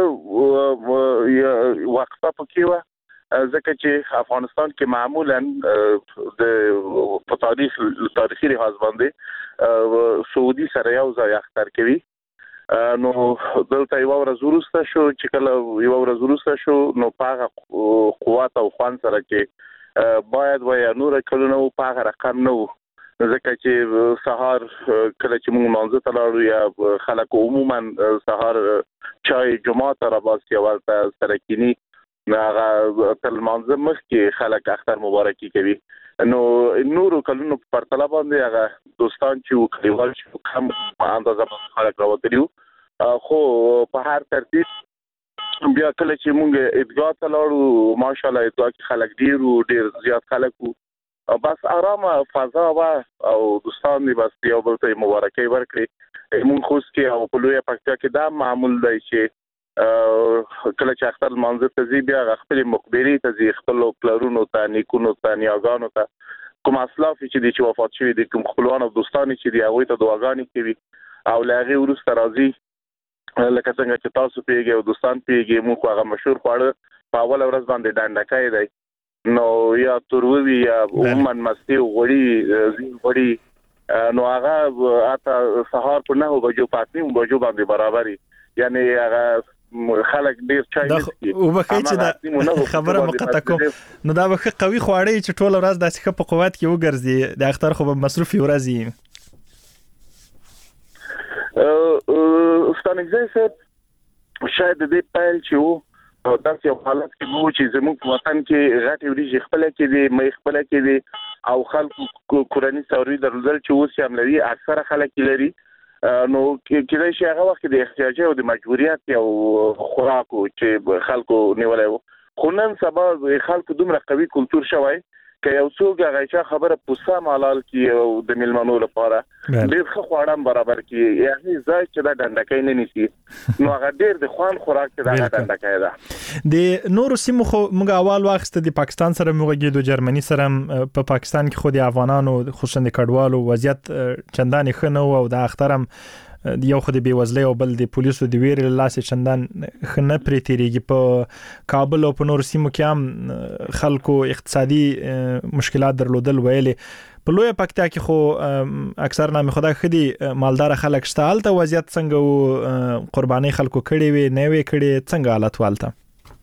څه وقفه پکې و ځکه چې افغانستان کې معمولا د په تاریخ تاریخي لحاظ باندې سعودي سره یو ځای اختر کوي نو دلته یو ورځ وروسته شو چې کله یو ورځ وروسته شو نو پاغه قوت او خوان سره کې باید وای نور کلونه پاغه رقم نو ځکه چې سهار کله چې موږ مانځه ته لاړو یا خلک عموما سهار چای جمعه را باسي او سره کینی هغه تل مانځه مخ کې خلک اختر مبارکي کوي نو نورو کلونو په پرتله باندې هغه دوستان چې کلیوال چې کم اندازه خلک راوتلیو خو په هر ترتیب بیا کله چې موږ ادګا ته لاړو ماشاءالله ادګا کې خلک ډیر ډیر زیات خلک وو بس آرامه فضا وا او دوستان دې بس یو بل ته مبارکي ورکړي موږ خوښ کې او په لویه پکتیا کې دا معمول دی چې کله چې اختر منځ ته زی بیا خپل مقبري ته زی خپل پلرونو ته نیکونو ته نیاګانو ته کوم اسلاف چې د چې وفات شوی د کوم خپلوان او دوستان چې دی هغه ته دعاګانې کوي او لاغي ورسته راځي لکه څنګه چې تاسو پیږي او دوستان پیږي موږ هغه مشهور خواړه په اول ورځ باندې ډانډکای دی نو یا تروي یا عموما مستی غوړي زین غوړي نو هغه اته سهار په نه بجو پاتې بجو باندې برابرۍ یعنی هغه خلک ډیر چای نشي
او بخې چې دا خبره مقطع کوم نو دا بخې قوي خواړی چې ټول ورځ داسې په قوت کې وګرځي د اختر خو به مصروف ورځي
ا ستانګزه شاید دې پایل چې وو داسې یو حالت کې وو چې زموږ وطن کې غټي وريږي خپل کې دي مې خپل کې دي او خلکو کورنۍ ثوري درلودل چې اوس هم لري اکثره خلک لري نو کله چې هغه وخت د احتیاج او د مجبوریت او خوراکو چې خلکو نیولای خو نن سبا خلکو دومره قوي کلچر شوی که یو څوک هغه چې خبره پوسا مالال کی او د ملمنو لپاره ډېر ښه خواړه برابر کی یعنی ځای چې دا ډنډکای نه نيسي نو هغه ډېر د خوان خوراک چې دا ډنډکای ده
د نورو سیمو خو موږ اول وخت د پاکستان سره موږ د جرمني سره په پاکستان کې خو د افغانانو خصوصا د کډوالو وضعیت چندان ښه نه او د اخترم یو خو د بیوزلۍ او بل د پولیسو د ویرې له لاسه چندان خنه پرې تیریږي په کابل او په نور سیمو کې هم خلکو اقتصادي مشکلات درلودل ویلې په لویه پکتیا کې خو اکثر نامې خدای خدي مالدار خلک شته الته وضعیت څنګه او قرباني خلکو کړي وي نه وي کړي څنګه حالت والته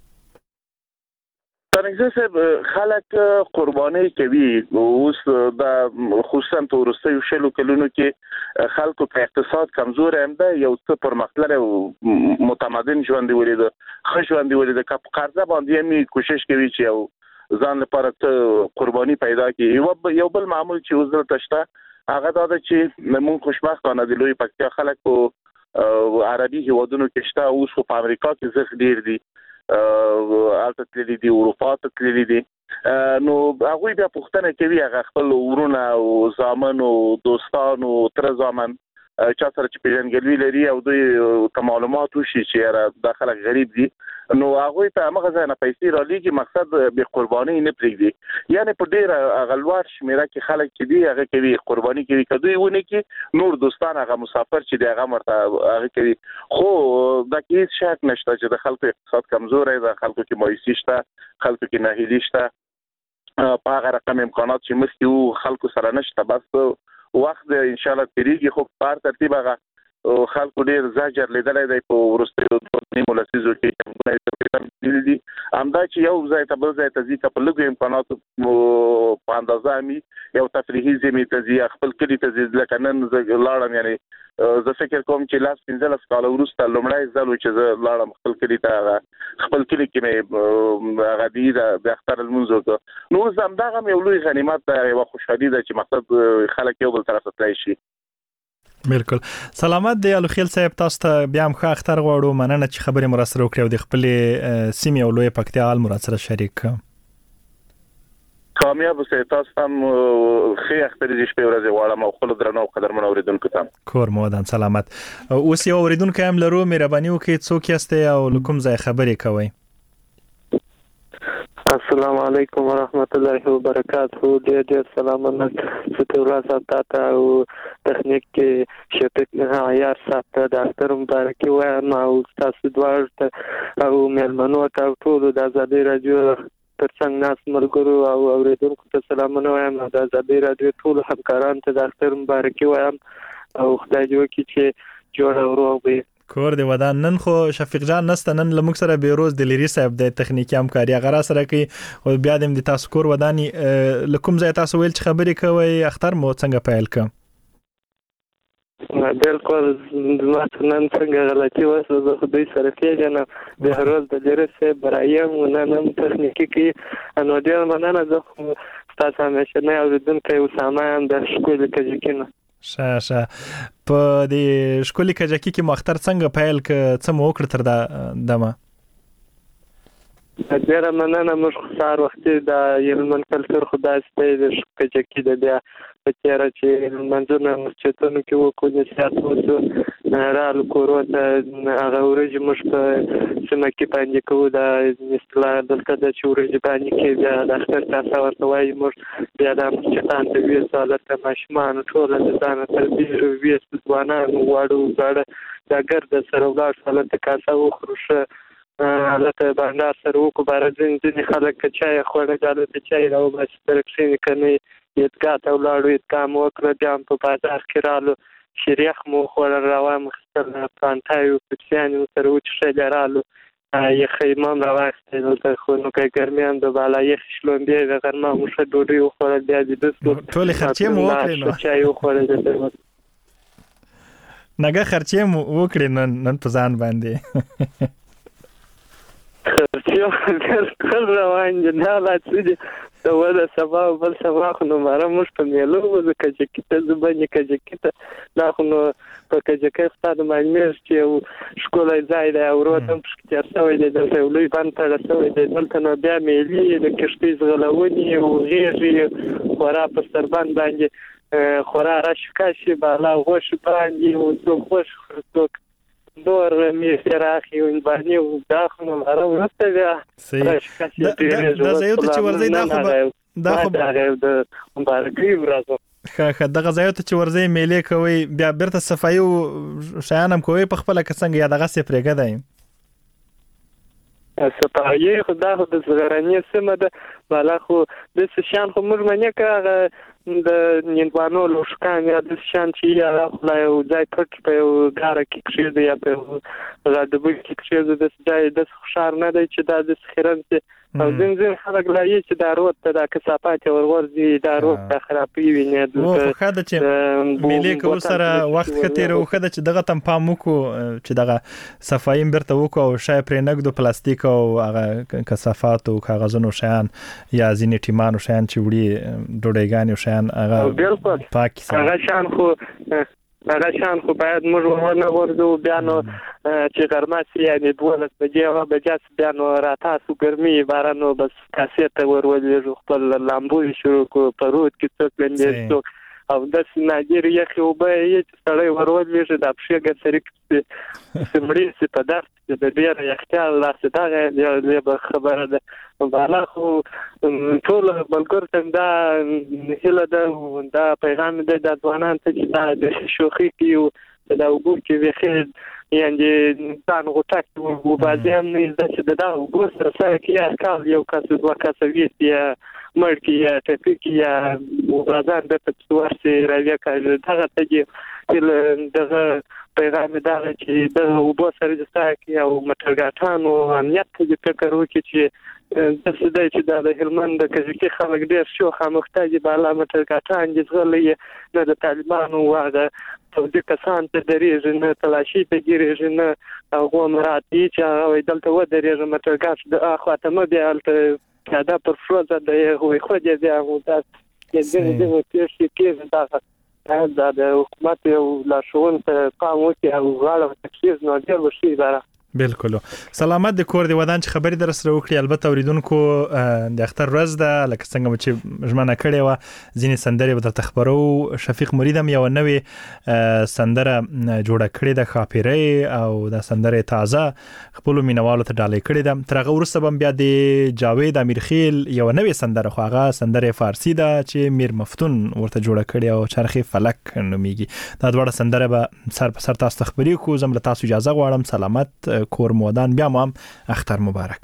ترڅو خلک قرباني کوي اوس د خصوصا تورستي شلو کلونو کې خلکو په اقتصاد کمزور هم ده یو څه پرمختللی او متمدن ژوند ولید خو ژوند ولید کپ قرضه باندې می کوشش کوي چې یو ځان لپاره قرباني پیدا کړي یو بل معمول چې وزر تشته هغه دا چې موږ خوشبختانه د لوی پکتیا خلک په عربي هیوادونو کې شته اوس په امریکا کې زغ ډیر دي الته تللی دي اروپا ته تللی دي نو هغه بیا پښتنه کوي هغه خپل ورونه او زامن او دوستان او تر زامن چا سره چې پیژنګلوي لري او دوی معلومات وشي چې داخله غریب دي نو هغه ته هغه ځای نه پیسې را لېږي مقصد به قرباني نه پرېږدي یعنی په ډېر غلوار شمیره کې خلک چې دي هغه کوي قرباني کوي کدوې ونه کې نور دوستان هغه مسافر چې دی هغه مرته هغه کوي خو دا هیڅ شک نشته چې د خلکو اقتصاد کمزور دی د خلکو کې مایوسي شته خلکو کې ناهیلي شته په هغه رقم امکانات چې مخکې خلکو سره نشته بس وخت ان شاء الله تیریږي خو په ترتیب هغه خلکو ډیر زجر لیدلای دی په ورستیو د مولسیزو کې څنګه دي امدا چې یو ځای ته بل ځای ته ځي په لږ امکانات په اندازه می یو تفریحي زمي ته ځي خپل کلی ته ځي لکه نن لاړم یعنی زه فکر کوم چې لاس پنځه کال وروسته لومړی ځل چې زه لاړم خپل کلی ته خپل کلی کې مې هغه دی د اختر المنځو نو زم دا هم یو لوی غنیمت دی او خوشحالي ده چې مقصد خلک یو بل طرف ته تلای شي
بالکل سلامت دی الخیل صاحب تاسو ته بیا هم ښه اختر غواړو مننه چې خبرې مرسته وکړو د خپل سیمې او لوی پکتیا حال مرسته شریک
کامیاب اوسئ تاسو هم ښه اختر دې شپې ورځې غواړم او خپل درنو قدرمن اوریدونکو ته
کور مودان سلامت اوس یو اوریدونکو هم لرو مهرباني وکړئ څوک یاست او کوم ځای خبرې کوئ
السلام علیکم ورحمت الله وبرکاته. ډېر ډېر سلامونه ستاسو راځه تاسو او تخنیک کې شپږ عیار ساته د اختر مبارکي وایم او تاسو دوه او مېلمنو ته ټول د ازادي رادیو ترڅنګ ناس ملګرو او اوریدونکو ته سلامونه وایم. د ازادي رادیو ټول همکارانو ته د اختر مبارکي وایم او خدای دې وکړي چې جوړ او روغ وي.
کور دی ودان. نن خو شفیق جان نسته، نن لمک سره بیروز د لری صاحب د تخنیکی همکاري غرا سره کوي او بیا د تاسو کور ودانی لکم زه تاسو ویل چې خبرې کوي اختر مو څنګه پیل ک؟
بالکل ما نن څنګه غلطي وسه زه خو دوی سره کېږم د هروز د لری صاحب برایم نن هم تخنیکی کې انو ډیر مننه. زه تاسو همیشه نه اوریدونکو اسامه هم د شکل کجکینه
شه شه په دې شکولي کجکی کې مختر څنګه پیل ک څه مو وکړ تر دا دمه؟
ډیره مننه. موږ سهار وخت د یلمن کلچر خدای سپي د کجکی د بیا په تیاره چې منځونه مسجدونو کې وکړو نصیحت وسو رال کورو ته هغه ورځ موږ په سیمه کې باندې کوو د اصطلاح دلته د چورې باندې کې بیا د اختر تاسو ورته وایي موږ بیا د مسجدان ته ویل سالته ماشمان ټول د ځان تربیه ویست ځوانان واړو زاړه دا ګرد سره ولاړ سالته کاسه وخروشه حالت باندار سره وکړو بارځین ځینې خلک چای خوړه جاله چای راو بس ترکسینې کني یتګا ته ولاړو یتګا مو وکړه بیا په بازار کې رالو شریخ مو خوړل روان مخستل پانتایو پچیانې سره وچښلې رالو یخې مام راواخیستې دلته خو نو که ګرمیان د بالا یخ شلومبې د غرمه مو ښه ډوډۍ وخوړل بیا د دستو
ټولې خرچې مو وکړې نو
چای وخوړل
نګه خرچې مو وکړې نن نن په ځان باندې
خرچې ډېر روان دي دا لا څه دي د وده سبا بل سبا خو نو ماره موږ په میلو وځو کجکي ته زه باندې کجکي ته دا خو نو په کجکي ستا د معلومېږي چې یو ښکلی ځای دی او ورته هم پکې تېر شوی دی دلته یو لوی بند تړه شوی دی دلته نو بیا میلې د کښتۍ ځغلونې او غېږې خورا په ستربند باندې خورا راشکاشي بالا غوښې باندې او څوک غوښې خوري څوک دور میسته راخي او باندې او داخلو هر ورته بیا
دا زیات چې ورځي دا خو دا خو
د مبارکي ورځو
خه دغه زیات چې ورځي میلې کوي بیا برته صفایي او شیانم کوي په خپل کڅنګ یا دغه سي پرېګه دی
صفایي خدا خو د زغراني سمه ده بالا خو د شان خو موږ منه کاغه د نیندوانو لوشکان یا د شان چې یا خدای او ځای کټ په غاره کې کښې یا په غاډبو کې کښې د ځای د خوشار نه دی چې دا د خیرن او زین زین خلک لایي چې دا روت ته د کثافات ورورځي دا روت ته خرابې ویني
او خدای چې ملي کو سره وخت کتیر او خدای چې دغه تم پام وکړو چې دغه صفایي برته وکړو او شای پرې نګدو پلاستیک او هغه کثافات او کاغذونو شیان یا ځینې ټیمانو شیان چې وړي ډوډۍ ګانې شیان هغه
بالکل
پاک
هغه شان خو هغه شان خو باید موږ ورنه ورځو بیا نو چې غرمه سي یعنې دولس بجې هغه بجې بیا نو راتاسو ګرمي بارانو بس کاسې ته ورولېږو خپل لامبو شروع کړو په رود کې څوک لنډېږي څوک او داسې نادر یخې اوبه یې چې سړی ورولېږي دا پښې ګڅري چې مړې سي په درس چې د ډېره یخچال داسې دغه به خبره ده بالا خو ټول ملګرو ته دا هیله ده دا پیغام دی دا ځوانان ته چې دا د شوخي کې دا اوبو کې ویښې یعنې ځان غوټک وبازي هم نه زده چې د دا اوبو سره سره کې یا کال یو کس دوه کسه ویست یا مړ کې یا ټپي کې یا وبازان درته چې ورسې راویه کړي دغه ته دغه پیغام دا چې د اوبو سره د ستا کې او مټرګاټانو امنیت ته فکر وکړي چې داسې دی چې دا د هلمند د کجکي خلک ډېر شوخه مختاج بالا مټرګاټان دي زغلي نه د طالبانو هغه توجه کسان ته درېږي نه تلاشي ته ګیرېږي نه هغو مراتي چې هغه دلته ودرېږي مټرګاټ د اخواته مه بیا هلته پیاده پر فروزه د هغوی خو دې بیا همو داسې ځینې ځینې پېښې کېږي دغه دا د حکومت یو لارښوونې ته پام وکړي او غاړه ورته کېږدي نو ډېر به ښه وي باره
بالکل. سلامت د کور دی ودان چې خبرې در سره وکړي. البته اوریدونکو د اختر ورځ ده لکه څنګه چې ژمنه کړې و ځینې سندرې به درته خبرو. شفیق مرید هم یو نوې سندره جوړه کړې ده خاپیرۍ او د سندرې تازه خپل مینوالو ته ډالۍ کړې ده. تر هغه وروسته هم بیا د جاوید امیرخیل یو نوې سندره خو هغه سندره فارسی ده چې میر مفتون ورته جوړه کړې او چرخی فلک نومیږي. دا دواړه سندره به سر په سر تاسو ته خبرې کوو. زم له تاسو اجازه غواړم. سلامت کور مودان بیا هم اختر مبارک.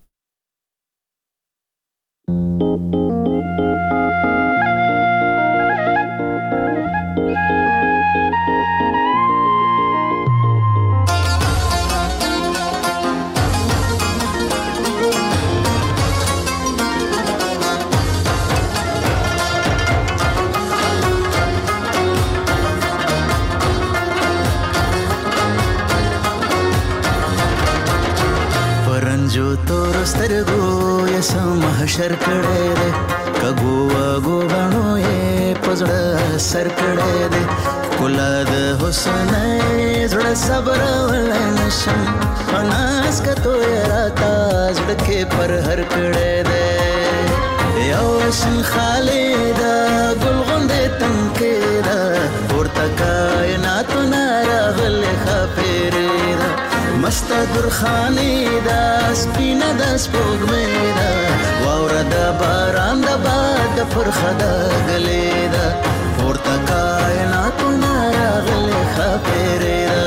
जो तोर स्तरगो ये समहशर कड़े दे कगो वगो बनो ये पजड़ सर कड़े दे कुलाद हुस्न जुड़ सब्र वाला नशम अनास का तो ये राता जुड़ के पर हर कड़े दे यौशन खालिदा गुलगुंदे तंकेदा और तकायनात नारा गले खाफिरेदा مستا درخانی دا سپینا دا سپوگمی دا واورا دا باران دا باد دا پرخا دا گلی دا پورتا کائناتو نارا غلی خاپیری دا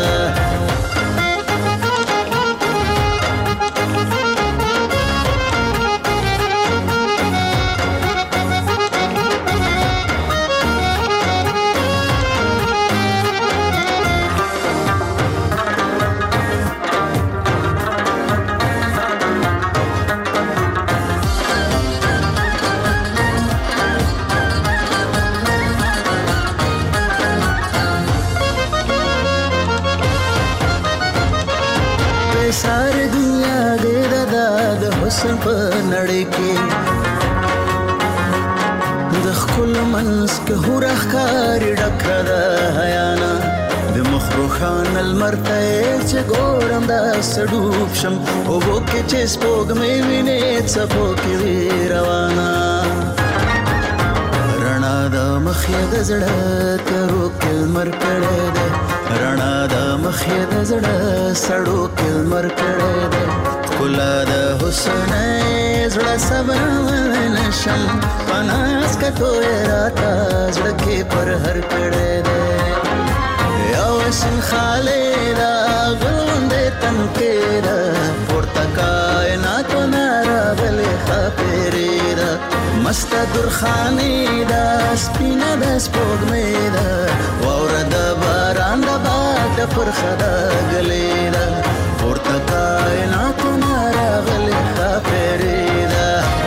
सारे दुनिया दे दादा द हुस्न पर नड़े के दखल मनस के हुरा खार डखदा हयाना द मखरुखान المرتئ چې ګورم دا سډوب شم او وکه چې سپوږ مې ویني څپو کې روانه رڼا د مخې د زړه ترو کې مر کړه ده رڼا د مخې د زړه سړو کې مر کړه ده کلا د حسن زړه صبر ونشم پناس کتو راتا زړه کې پر هر کړه ده یو سن خالدا غوند تنکیدا پورتا کائنات نارا بل خاپریدا مست درخانی دا سپینا دا سپوږمۍ دا واوره د باران د باد پر خدا غلی دا پورته کائنات نارا غلی خاپریدا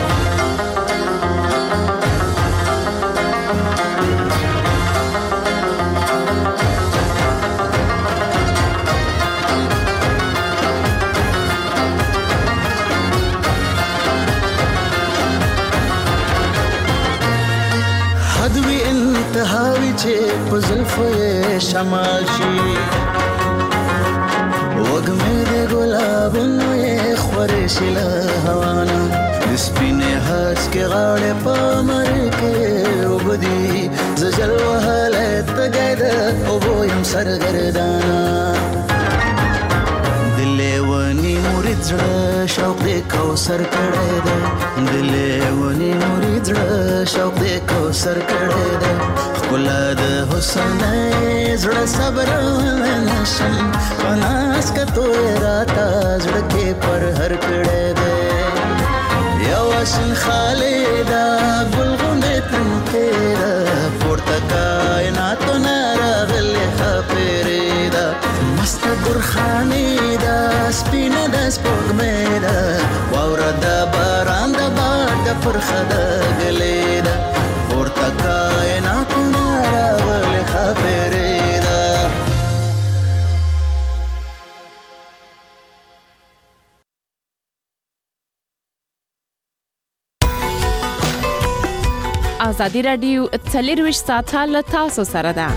انتهاوی چې په زلفو یې شمال شي وږمې د ګلابونو یې خورې شي له هوانا د سپینې هسکې غاړې په مرۍ کې اوبه دي زه جل وهلی تږی د اوبو یم سرګردانه د لیوني مرید زړه شوق دې کوثر کړی دی د لیوني مرید زړه شوق دې کوثر کړی دی ښکلا د حسن زړه صبر ونشم پناس کتو یې راته زړه کې پر هر کړی دی یو شین خالدا ګلغونډې تنکیدا پورته کائناتو نه راغلې ښاپېرېده مست درخاني دا سپینه د سپوږمۍ ده واوره د باران د باد د پرخه د ګلې ده پورته کائناتو نه راغلې ښاپېرېده
ازادي رادیو څلرویشت ساعته له تاسو سره ده.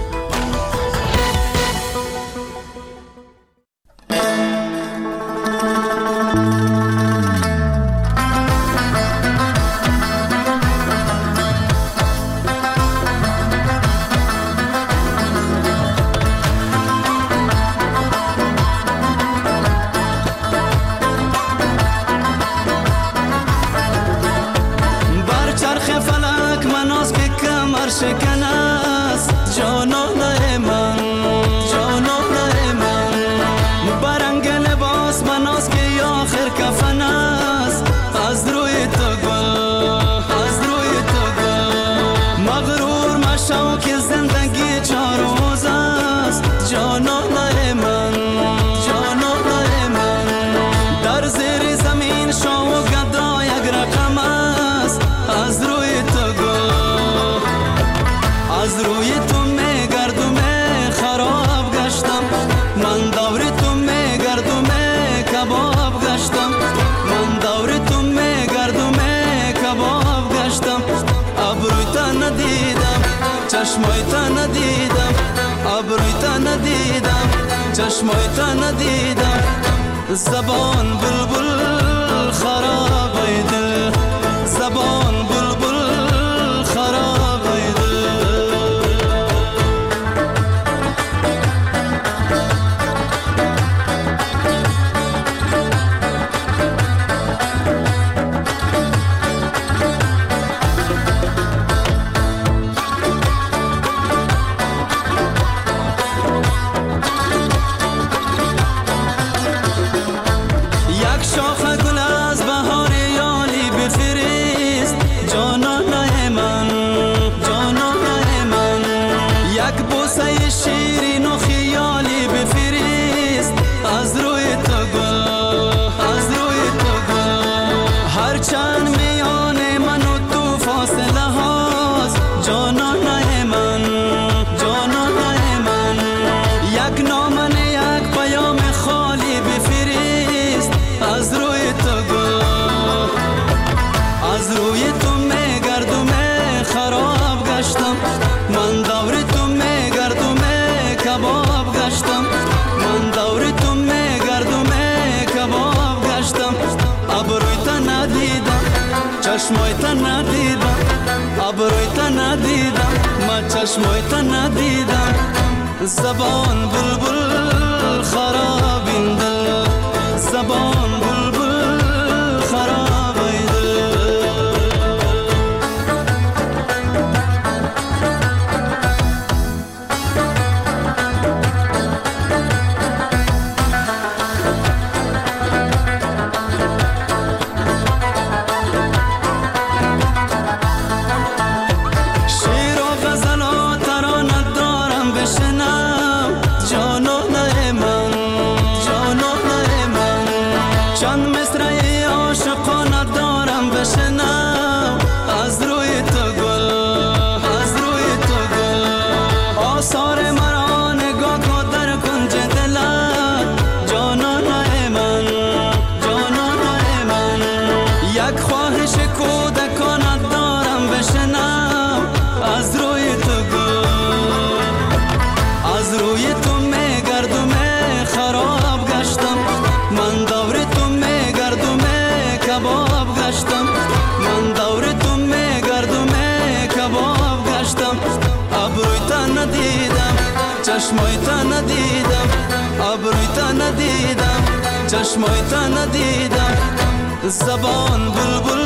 چشمای تا ندیدم ابروی تا ندیدم چشمای تا ندیدم زبان بلبل خراب دل زبان بلبل خراب دل چشمای تا ندیدم ابروی تا ندیدم ما چشمای تا ندیدم زبان بلبل خراب دل زبان بلبل خراب دل چشمای تا ندیدم ابروی تا ندیدم چشمای تا ندیدم زبان بلبل